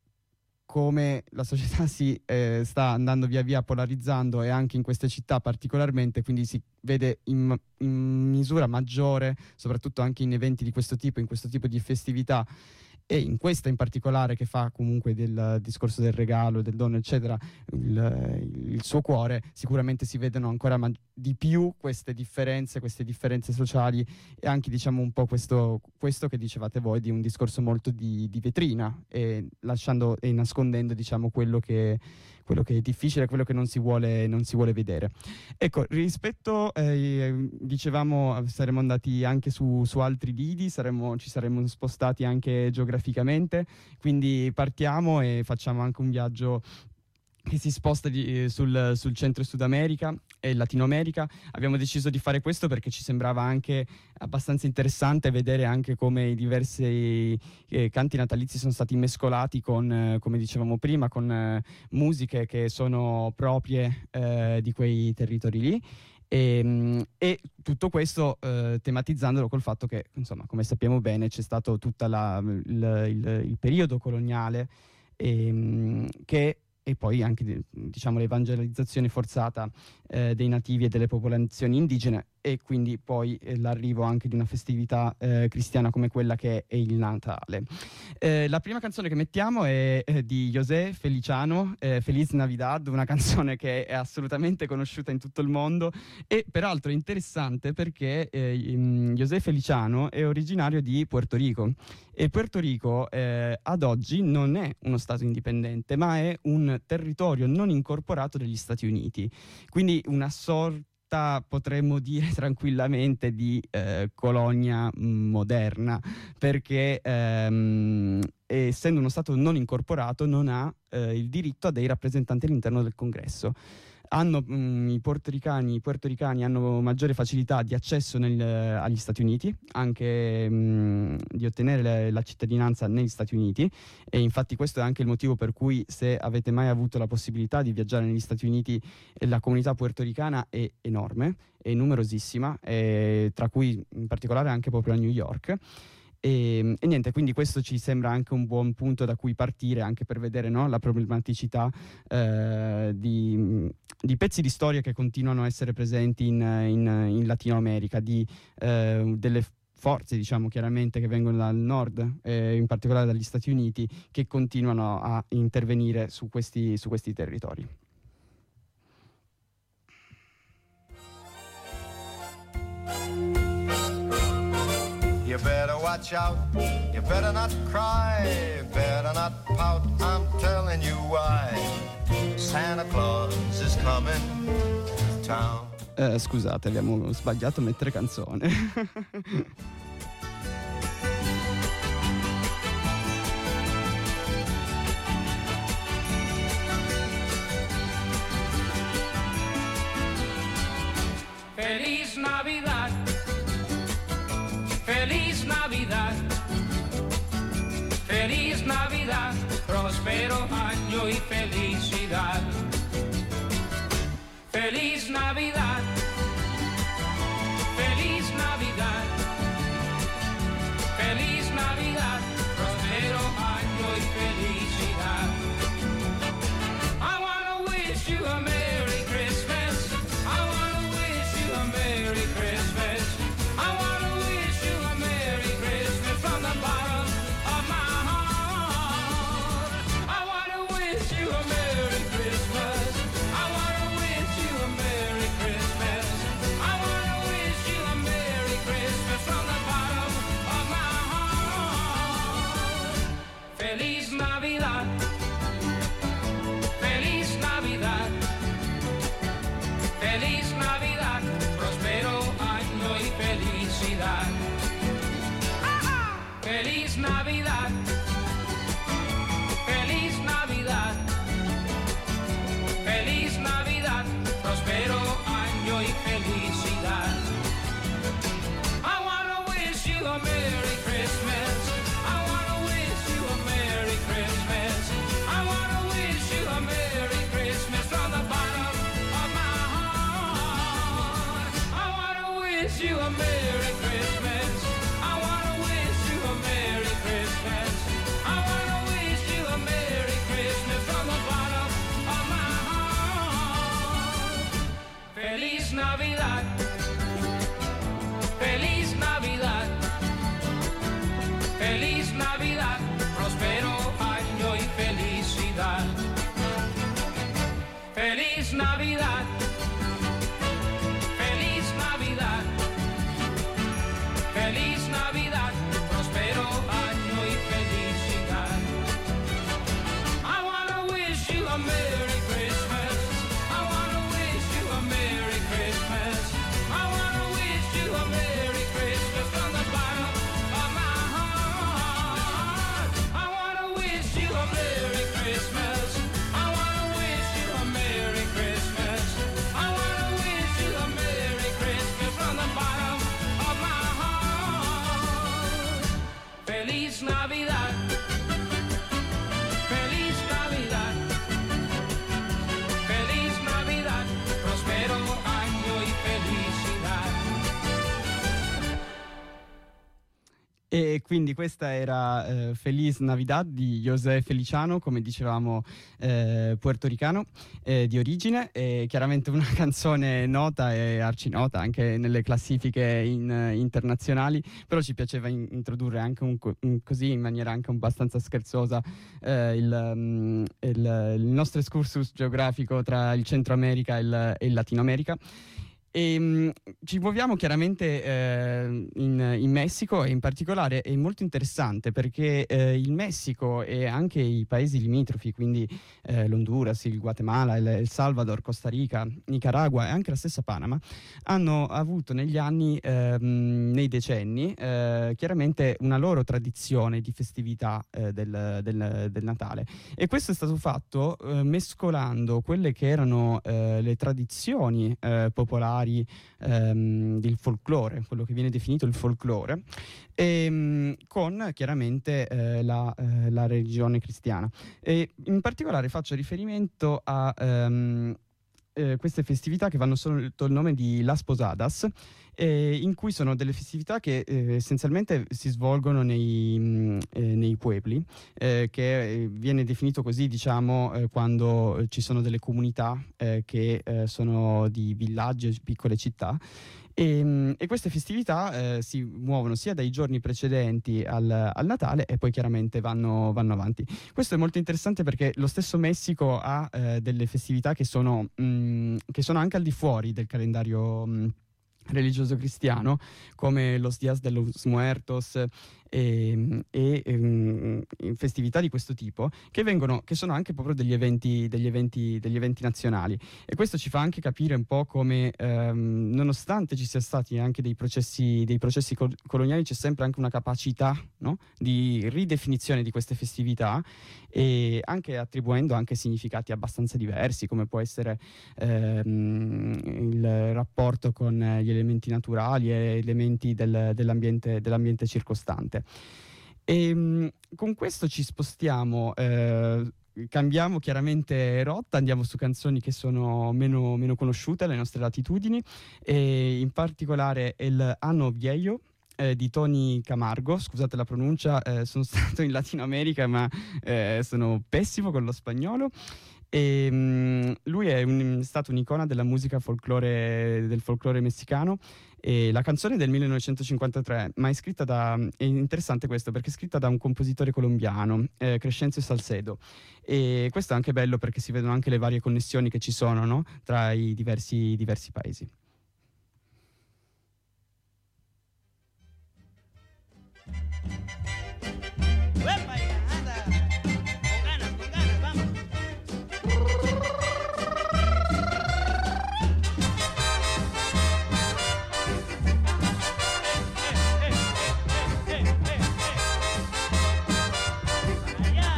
come la società si eh, sta andando via via polarizzando, e anche in queste città particolarmente, quindi si vede in, in misura maggiore, soprattutto anche in eventi di questo tipo, in questo tipo di festività, e in questa in particolare, che fa comunque del discorso del regalo, del dono eccetera il, il suo cuore, sicuramente si vedono ancora ma- di più queste differenze, queste differenze sociali, e anche diciamo un po' questo, questo che dicevate voi di un discorso molto di, di vetrina, e lasciando e nascondendo diciamo quello che, quello che è difficile, quello che non si vuole, non si vuole vedere. Ecco, rispetto, eh, dicevamo, saremmo andati anche su, su altri lidi, saremmo, ci saremmo spostati anche geograficamente, quindi partiamo e facciamo anche un viaggio che si sposta di, sul, sul centro e Sud America e Latino America. Abbiamo deciso di fare questo perché ci sembrava anche abbastanza interessante vedere anche come i diversi eh, canti natalizi sono stati mescolati con, eh, come dicevamo prima, con eh, musiche che sono proprie eh, di quei territori lì. E, e tutto questo eh, tematizzandolo col fatto che, insomma, come sappiamo bene, c'è stato tutto il, il, il periodo coloniale e, che e poi anche diciamo l'evangelizzazione forzata eh, dei nativi e delle popolazioni indigene, e quindi poi eh, l'arrivo anche di una festività eh, cristiana come quella che è il Natale. Eh, la prima canzone che mettiamo è eh, di José Feliciano, eh, Feliz Navidad, una canzone che è assolutamente conosciuta in tutto il mondo, e peraltro è interessante perché eh, José Feliciano è originario di Puerto Rico, e Puerto Rico eh, ad oggi non è uno stato indipendente, ma è un territorio non incorporato degli Stati Uniti, quindi una sorta, potremmo dire tranquillamente, di eh, colonia moderna, perché ehm, essendo uno stato non incorporato non ha eh, il diritto a dei rappresentanti all'interno del Congresso. Hanno, mh, i portoricani, i puertoricani hanno maggiore facilità di accesso nel, agli Stati Uniti, anche mh, di ottenere le, la cittadinanza negli Stati Uniti, e infatti questo è anche il motivo per cui, se avete mai avuto la possibilità di viaggiare negli Stati Uniti, la comunità puertoricana è enorme, è numerosissima, e tra cui in particolare anche proprio a New York. E, e niente, quindi questo ci sembra anche un buon punto da cui partire, anche per vedere, no, la problematicità eh, di, di pezzi di storia che continuano a essere presenti in, in, in Latino America, di eh, delle forze, diciamo chiaramente, che vengono dal nord, eh, in particolare dagli Stati Uniti, che continuano a intervenire su questi, su questi territori. You better watch out, you better not cry, better not pout, I'm telling you why. Santa Claus is coming to town. Eh, scusate, abbiamo sbagliato a mettere canzone. Feliz Navidad, Feliz Navidad, Feliz Navidad, próspero año y felicidad. Feliz Navidad, Feliz Navidad, Feliz Navidad, próspero año y felicidad. I wanna wish you a Merry Christmas. I wanna wish you a Merry Christmas. I wanna wish you a Merry Christmas from the bottom of my heart. I wanna wish you a Merry Christmas. I wanna wish you a Merry Christmas. I wanna wish you a Merry Christmas from the bottom of my heart. Feliz Navidad. Feliz Navidad. Feliz Navidad. Próspero año y felicidad. Feliz Navidad. Feliz Navidad. Feliz Navidad. Próspero año y felicidad. I wanna wish you a Merry Christmas. I wanna wish you a Merry Christmas. I wanna wish you a Merry Christmas from the bottom of my heart. I wanna wish you a Merry Christmas. I wanna wish you a Merry Christmas. I wanna wish you a Merry Christmas from the bottom of my heart. Feliz Navidad. Feliz Navidad. Feliz Navidad. Próspero año y felicidad. Feliz Navidad. Feliz Navidad. Feliz Navidad. Próspero año y felicidad. I wanna wish you a Merry Christmas. I wanna wish you a Merry Christmas. I wanna wish you a Merry Christmas from the bottom of my heart. I wanna wish you a Merry Christmas. I wanna wish you a Merry Christmas. I wanna wish you a Merry Christmas from the bottom of my heart. Feliz Navidad. Feliz Navidad. Feliz Navidad. Próspero año y felicidad. E quindi questa era eh, Feliz Navidad di José Feliciano, come dicevamo eh, puertoricano eh, di origine, e chiaramente una canzone nota e arcinota anche nelle classifiche in, eh, internazionali, però ci piaceva in- introdurre anche un, co- un- così in maniera anche abbastanza scherzosa eh, il, mm, il, il nostro excursus geografico tra il Centro America e il, e il Latino America. E, mh, ci muoviamo chiaramente eh, in, in Messico, e in particolare è molto interessante perché eh, il Messico e anche i paesi limitrofi, quindi eh, l'Honduras, il Guatemala, il, il Salvador, Costa Rica, Nicaragua e anche la stessa Panama, hanno avuto negli anni, ehm, nei decenni, eh, chiaramente una loro tradizione di festività eh, del, del, del Natale, e questo è stato fatto eh, mescolando quelle che erano eh, le tradizioni eh, popolari ehm, del folklore, quello che viene definito il folklore, e, con chiaramente eh, la, eh, la religione cristiana. E in particolare faccio riferimento a ehm, eh, queste festività che vanno sotto il nome di Las Posadas, eh, in cui sono delle festività che eh, essenzialmente si svolgono nei, mh, eh, nei puebli, eh, che eh, viene definito così, diciamo, eh, quando eh, ci sono delle comunità eh, che eh, sono di villaggi o piccole città. E, mh, e queste festività eh, si muovono sia dai giorni precedenti al, al Natale e poi chiaramente vanno, vanno avanti. Questo è molto interessante perché lo stesso Messico ha eh, delle festività che sono, mh, che sono anche al di fuori del calendario mh, religioso cristiano, come los Días de los Muertos e, e, e festività di questo tipo, che vengono, che sono anche proprio degli eventi, degli eventi, degli eventi nazionali. E questo ci fa anche capire un po' come, ehm, nonostante ci sia stati anche dei processi, dei processi col- coloniali, c'è sempre anche una capacità, no? Di ridefinizione di queste festività, e anche attribuendo anche significati abbastanza diversi, come può essere ehm, il rapporto con gli elementi naturali e elementi del, dell'ambiente, dell'ambiente circostante. E mh, con questo ci spostiamo, eh, cambiamo chiaramente rotta, andiamo su canzoni che sono meno, meno conosciute alle nostre latitudini, e in particolare il Ano Viejo eh, di Tony Camargo. Scusate la pronuncia, eh, sono stato in Latino America ma eh, sono pessimo con lo spagnolo. E, mh, lui è un, stato un'icona della musica folklore, del folklore messicano. E la canzone è del millenovecentocinquantatré, ma è scritta da, è interessante questo perché è scritta da un compositore colombiano, eh, Crescencio Salcedo, e questo è anche bello perché si vedono anche le varie connessioni che ci sono, no? Tra i diversi, diversi paesi. ¡Uepa, ya! ¡Anda! Con ganas, con ganas, vamos. Eh, eh, eh, eh, eh, eh. Allá.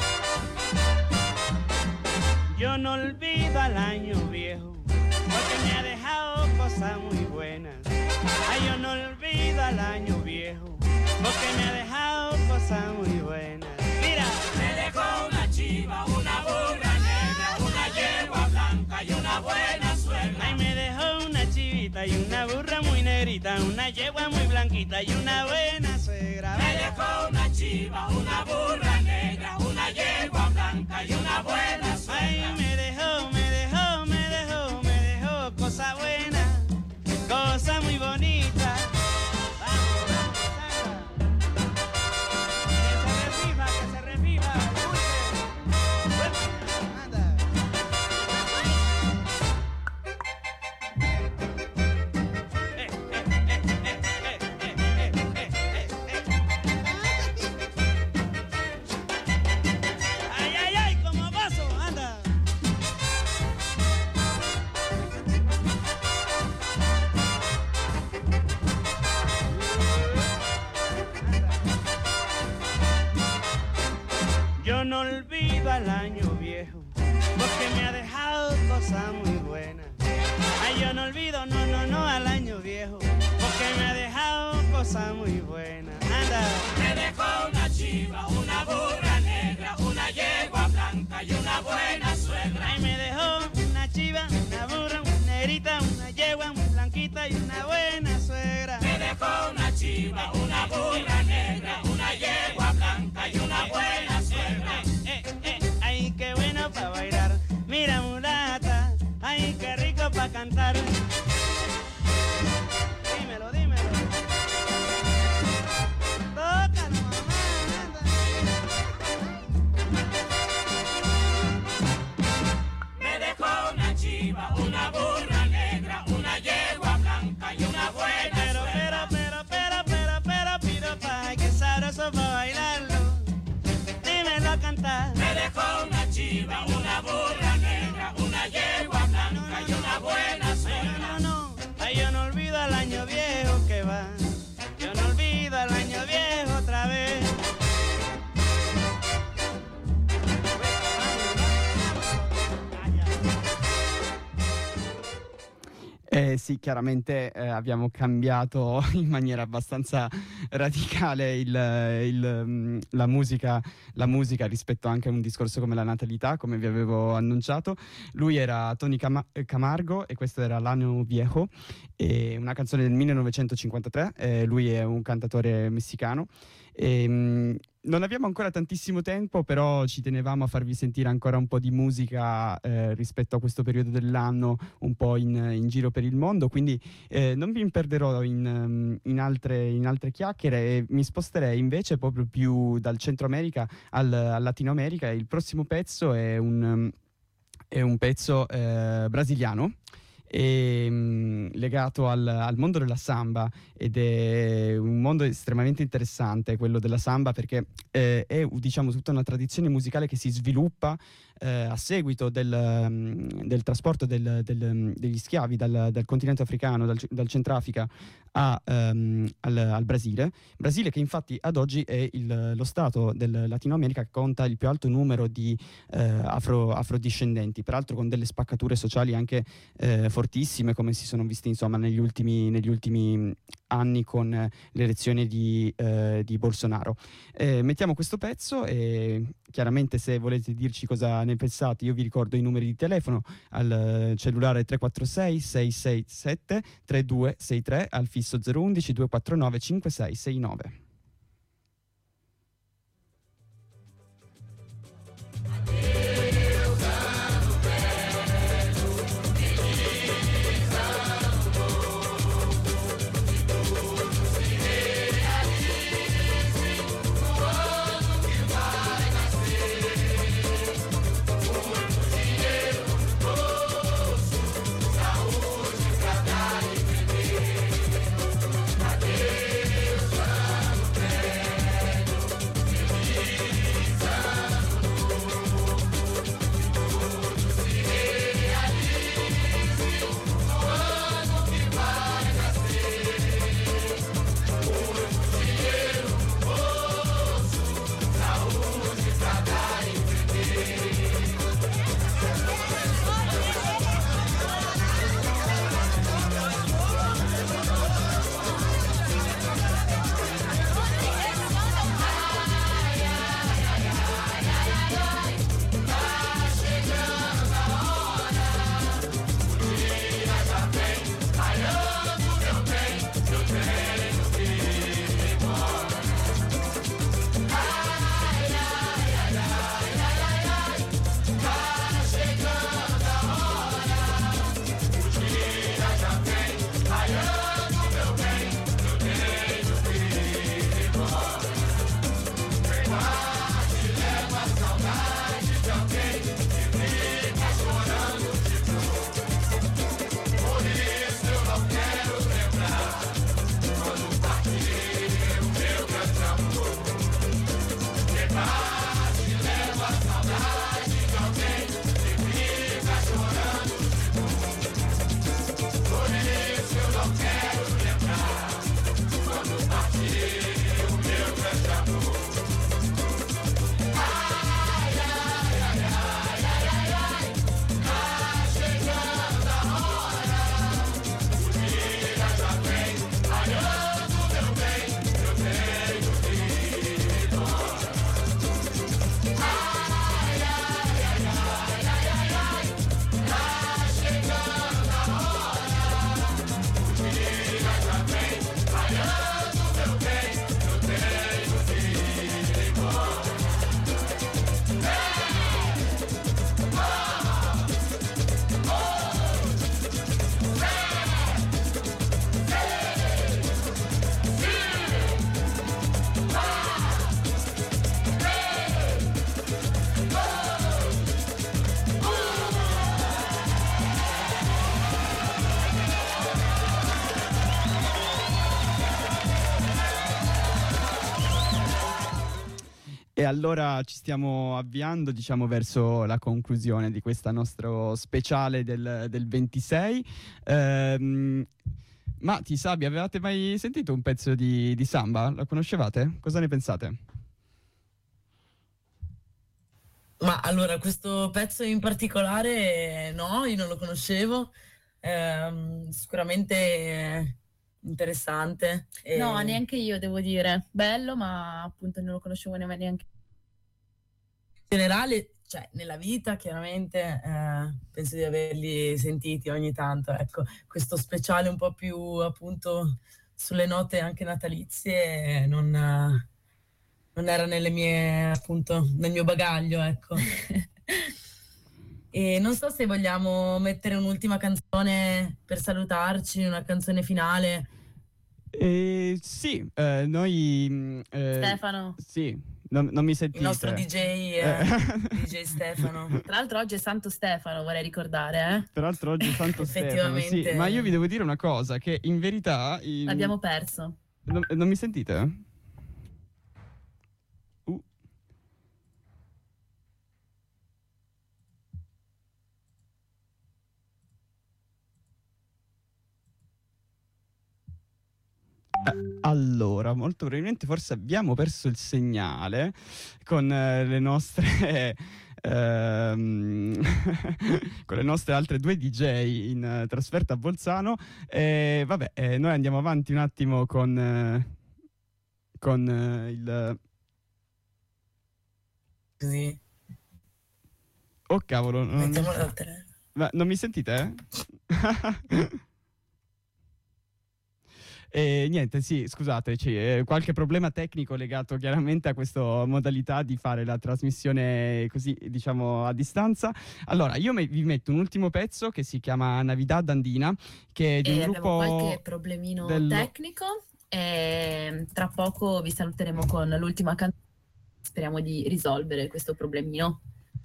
Yo no olvido al año viejo porque me ha dejado cosas muy buenas. Ay, yo no olvido al año viejo porque me ha dejado cosas muy buenas. Mira, me dejó una chiva, una burra negra, una yegua blanca y una buena suegra. Ay, me dejó una chivita y una burra muy negrita, una yegua muy blanquita y una buena suegra. Me dejó una chiva, una burra negra, una yegua blanca y una buena suegra. Ay, me dejó, me dejó, me dejó, me dejó cosa buena, cosa muy bonita. Yo no olvido al año viejo porque me ha dejado cosas muy buenas. Ay, yo no olvido, no, no, no al año viejo porque me ha dejado cosas muy buenas. Anda. Me dejó una chiva, una burra negra, una yegua blanca y una buena suegra. Ay, me dejó una chiva, una burra, una negrita, una yegua muy blanquita y una buena suegra. Me dejó una chiva, una burra negra, una yegua blanca y una buena suegra. Eh, eh, eh, ay, qué bueno para bailar. Mira, mulata, ay, qué rico para cantar. Dímelo, dímelo. Tócalo, mamá, me dejó una chiva, una burra negra, una yegua blanca y una buena pero, suegra. Pero, pero, pero, pero, pero, pero, pa, qué sabroso para bailarlo. Dímelo a cantar. Me dejó una chiva, una burra negra, una yegua blanca no, no, y una buena suegra. No, no, no, ay, yo no olvido al año viejo que va. Yo no olvido al año viejo otra vez. Eh sì, chiaramente eh, abbiamo cambiato in maniera abbastanza radicale il, il, mm, la musica, la musica rispetto anche a un discorso come la natalità, come vi avevo annunciato. Lui era Tony Cama- Camargo e questo era L'Año Viejo, e una canzone del millenovecentocinquantatré. Eh, lui è un cantatore messicano. E, mh, non abbiamo ancora tantissimo tempo, però ci tenevamo a farvi sentire ancora un po' di musica eh, rispetto a questo periodo dell'anno, un po' in, in giro per il mondo, quindi eh, non vi perderò in, um, in, altre, in altre chiacchiere e mi sposterei invece proprio più dal Centro America al, al Latino America. Il prossimo pezzo è un, um, è un pezzo eh, brasiliano, e, mh, legato al, al mondo della samba, ed è un mondo estremamente interessante quello della samba, perché eh, è, diciamo, tutta una tradizione musicale che si sviluppa eh, a seguito del, mh, del trasporto del, del, degli schiavi dal, dal continente africano, dal, dal Centrafrica a, um, al, al Brasile. Brasile che infatti ad oggi è il, lo stato del Latino America che conta il più alto numero di eh, afro, afrodiscendenti, peraltro con delle spaccature sociali anche eh, fortissime, come si sono viste insomma negli ultimi, negli ultimi anni con eh, l'elezione di, eh, di Bolsonaro. Eh, mettiamo questo pezzo e chiaramente se volete dirci cosa ne pensate, io vi ricordo i numeri di telefono al cellulare tre quattro sei sei sei sette tre due sei tre, al fisso zero uno uno due quattro nove cinque sei sei nove. E allora ci stiamo avviando, diciamo, verso la conclusione di questo nostro speciale del, del ventisei. Ehm, ma ti Sabi, avevate mai sentito un pezzo di, di samba? La conoscevate? Cosa ne pensate? Ma allora, questo pezzo in particolare no, io non lo conoscevo. ehm, sicuramente eh, interessante. E- No, neanche io devo dire. Bello, ma appunto non lo conoscevo nemmeno neanche. In generale, cioè nella vita chiaramente eh, penso di averli sentiti ogni tanto, ecco, questo speciale un po' più appunto sulle note anche natalizie non, eh, non era nelle mie, appunto, nel mio bagaglio, ecco. E non so se vogliamo mettere un'ultima canzone per salutarci, una canzone finale. Eh, sì, eh, noi... mh, eh, Stefano. Sì, non, non mi Il sentite. nostro D J, eh, Eh. D J Stefano. Tra l'altro oggi è Santo Stefano, vorrei ricordare, eh? Peraltro oggi è Santo Stefano, sì, Effettivamente. ma io vi devo dire una cosa, che in verità... in- L'abbiamo perso. Non, non mi sentite? Uh. Eh, Allora, molto probabilmente forse abbiamo perso il segnale con eh, le nostre ehm, con le nostre altre due D J in eh, trasferta a Bolzano. E vabbè, eh, noi andiamo avanti un attimo con eh, con eh, il Così, oh cavolo, non, mettiamola al telefono. ma non mi sentite? E niente, sì, scusateci, eh, qualche problema tecnico legato chiaramente a questa modalità di fare la trasmissione così, diciamo, a distanza. Allora, io me- vi metto un ultimo pezzo che si chiama Navidad Andina, che è di un E abbiamo gruppo qualche problemino del- tecnico e tra poco vi saluteremo con l'ultima canzone. Speriamo di risolvere questo problemino.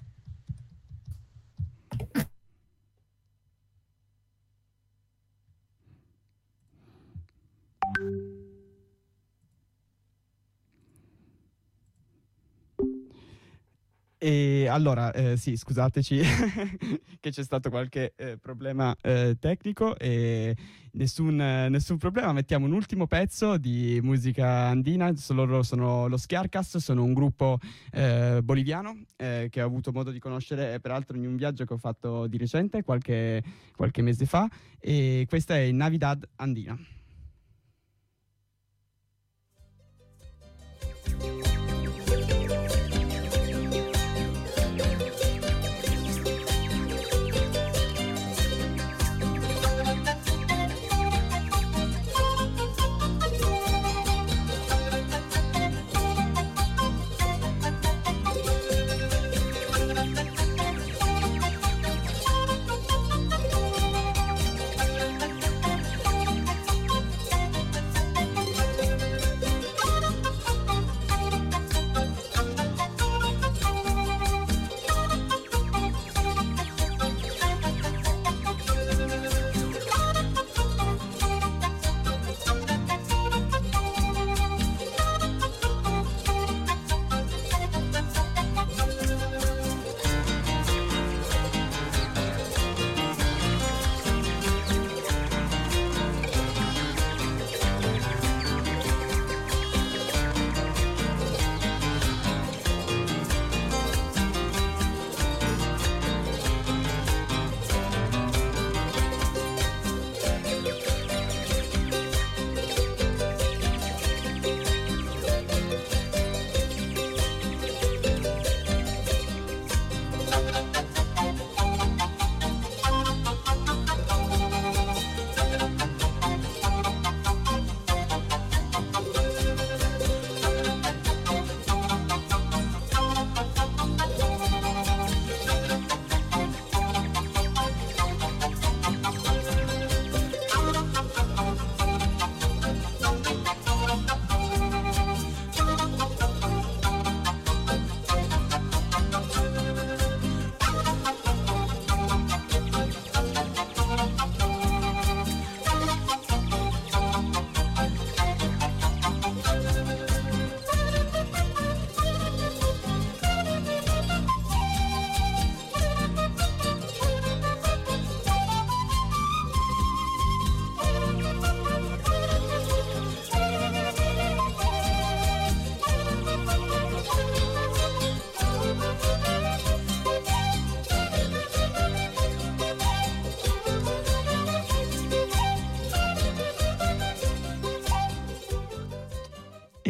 E allora, eh, sì, scusateci che c'è stato qualche eh, problema eh, tecnico e nessun, eh, nessun problema. Mettiamo un ultimo pezzo di musica andina. So- Loro sono lo Schiarcas, sono un gruppo eh, boliviano eh, che ho avuto modo di conoscere eh, peraltro in un viaggio che ho fatto di recente, qualche, qualche mese fa. E questa è Navidad Andina. Thank you.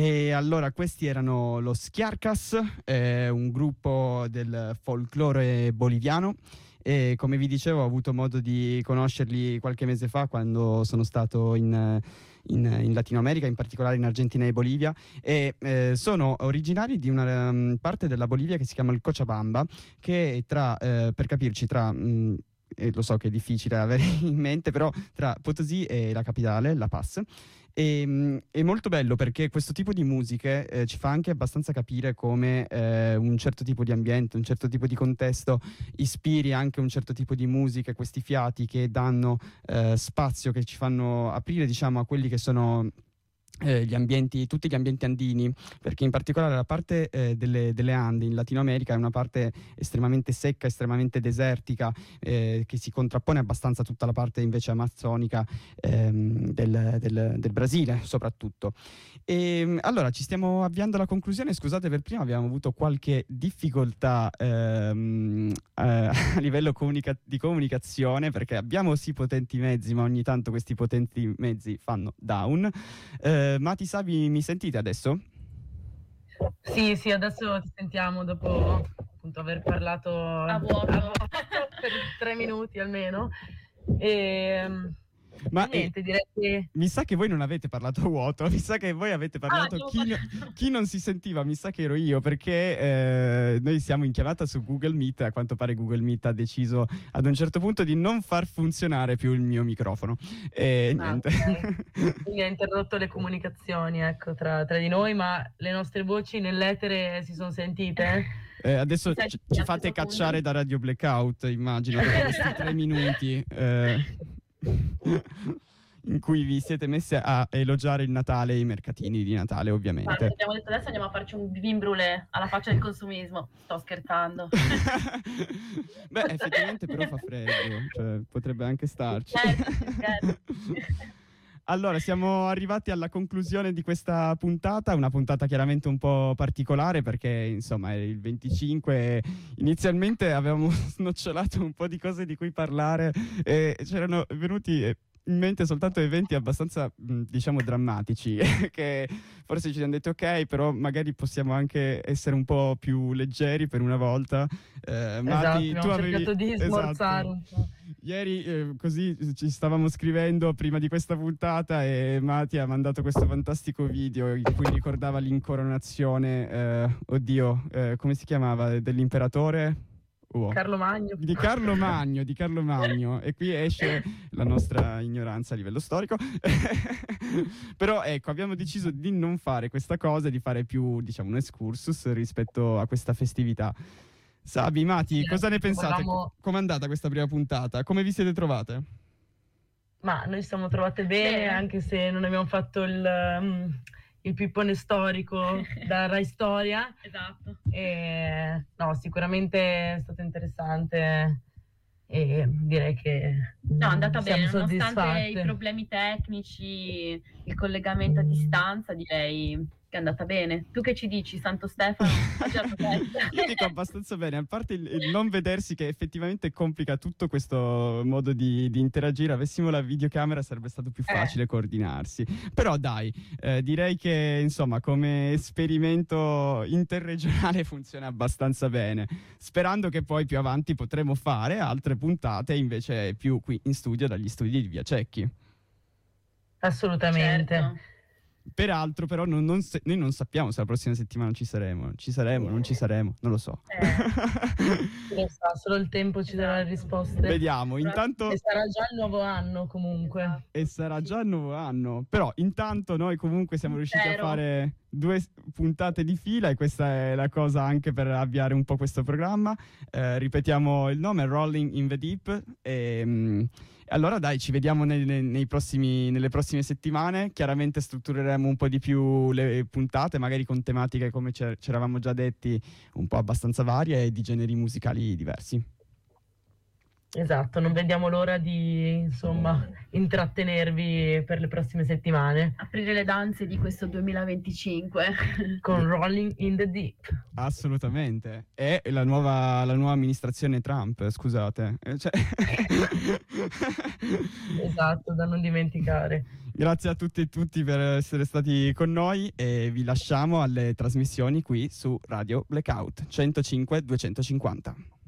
E allora questi erano los Schiarcas, eh, un gruppo del folklore boliviano. E come vi dicevo, ho avuto modo di conoscerli qualche mese fa quando sono stato in, in, in Latino America, in particolare in Argentina e Bolivia, e eh, sono originari di una um, parte della Bolivia che si chiama il Cochabamba, che è tra, eh, per capirci, tra... Mh, e lo so che è difficile avere in mente, però tra Potosí e la capitale, La Paz. E, mh, è molto bello perché questo tipo di musiche eh, ci fa anche abbastanza capire come eh, un certo tipo di ambiente, un certo tipo di contesto ispiri anche un certo tipo di musica, questi fiati che danno eh, spazio, che ci fanno aprire, diciamo, a quelli che sono Eh, gli ambienti, tutti gli ambienti andini, perché in particolare la parte eh, delle, delle Ande in Latino America è una parte estremamente secca, estremamente desertica, eh, che si contrappone abbastanza a tutta la parte invece amazzonica ehm, del, del, del Brasile soprattutto. E allora ci stiamo avviando alla conclusione. Scusate per prima, abbiamo avuto qualche difficoltà ehm, eh, a livello comunica- di comunicazione, perché abbiamo sì potenti mezzi, ma ogni tanto questi potenti mezzi fanno down. Eh, Mati, Savi, mi sentite adesso? Sì, sì, adesso ti sentiamo dopo appunto aver parlato A vuoto. a vuoto per tre minuti almeno. E, Ma e niente, direi che mi sa che voi non avete parlato a vuoto, mi sa che voi avete parlato abbiamo chi, no- chi non si sentiva, mi sa che ero io, perché eh, noi siamo in chiamata su Google Meet, a quanto pare Google Meet ha deciso ad un certo punto di non far funzionare più il mio microfono e Ah, niente. ok. Quindi ha interrotto le comunicazioni, ecco, tra, tra di noi, ma le nostre voci nell'etere si sono sentite? Eh, adesso Sai, ci, a ci fate questo cacciare punto- da Radio Blackout, immagino, per questi tre minuti eh, in cui vi siete messi a elogiare il Natale e i mercatini di Natale, Ma ovviamente. abbiamo detto adesso andiamo a farci un vin brûlé alla faccia del consumismo. Sto scherzando. Beh, effettivamente però fa freddo, cioè, potrebbe anche starci. Certo, certo. Allora, siamo arrivati alla conclusione di questa puntata, una puntata chiaramente un po' particolare perché, insomma, è il venticinque, inizialmente avevamo snocciolato un po' di cose di cui parlare e c'erano venuti in mente soltanto eventi abbastanza, mh, diciamo, drammatici, che forse ci siamo detti ok, però magari possiamo anche essere un po' più leggeri per una volta. Eh, Mati, Esatto, tu abbiamo avevi... cercato di smorzare Esatto. un po'. Ieri eh, così ci stavamo scrivendo prima di questa puntata e Mati ha mandato questo fantastico video in cui ricordava l'incoronazione, eh, oddio, eh, come si chiamava, dell'imperatore? Oh. Carlo Magno. Di Carlo Magno, di Carlo Magno, e qui esce la nostra ignoranza a livello storico. Però ecco, abbiamo deciso di non fare questa cosa, di fare più, diciamo, un excursus rispetto a questa festività. Sabi, Mati, Sì, cosa ne pensate? volevamo- Com'è andata questa prima puntata? Come vi siete trovate? Ma noi ci siamo trovate bene, Bene. anche se non abbiamo fatto il, um, il pippone storico da Rai Storia. Esatto. E, no, sicuramente è stato interessante e direi che No, è andata siamo bene, nonostante soddisfatte. i problemi tecnici, il collegamento a distanza, direi che è andata bene. Tu che ci dici, Santo Stefano? Oggi è la tua festa. Io dico abbastanza bene, a parte il, il non vedersi che effettivamente complica tutto questo modo di, di interagire. Avessimo la videocamera sarebbe stato più Eh. facile coordinarsi. Però dai, eh, direi che insomma come esperimento interregionale funziona abbastanza bene, sperando che poi più avanti potremo fare altre puntate invece più qui in studio dagli studi di Via Cecchi. Assolutamente. Certo. Peraltro però non, non se- noi non sappiamo se la prossima settimana ci saremo, ci saremo, non ci saremo, non lo so. Chi lo sa, solo il tempo ci darà le risposte. Vediamo, intanto... E sarà già il nuovo anno comunque. E sarà già il nuovo anno. Però intanto noi comunque siamo riusciti Spero. a fare due s- puntate di fila e questa è la cosa anche per avviare un po' questo programma. Eh, ripetiamo il nome, Rolling in the Deep. E, mm, allora dai, ci vediamo nei, nei- nei prossimi, nelle prossime settimane. Chiaramente struttureremo un po' di più le puntate, magari con tematiche come ci ci eravamo già detti, un po' abbastanza varie e di generi musicali diversi. Esatto, non vediamo l'ora di, insomma, intrattenervi per le prossime settimane Aprire le danze di questo duemilaventicinque. con Rolling in the Deep. Assolutamente. E la nuova, la nuova amministrazione Trump, scusate. Eh, cioè- Esatto, da non dimenticare. Grazie a tutti e tutti per essere stati con noi e vi lasciamo alle trasmissioni qui su Radio Blackout centocinque duecentocinquanta.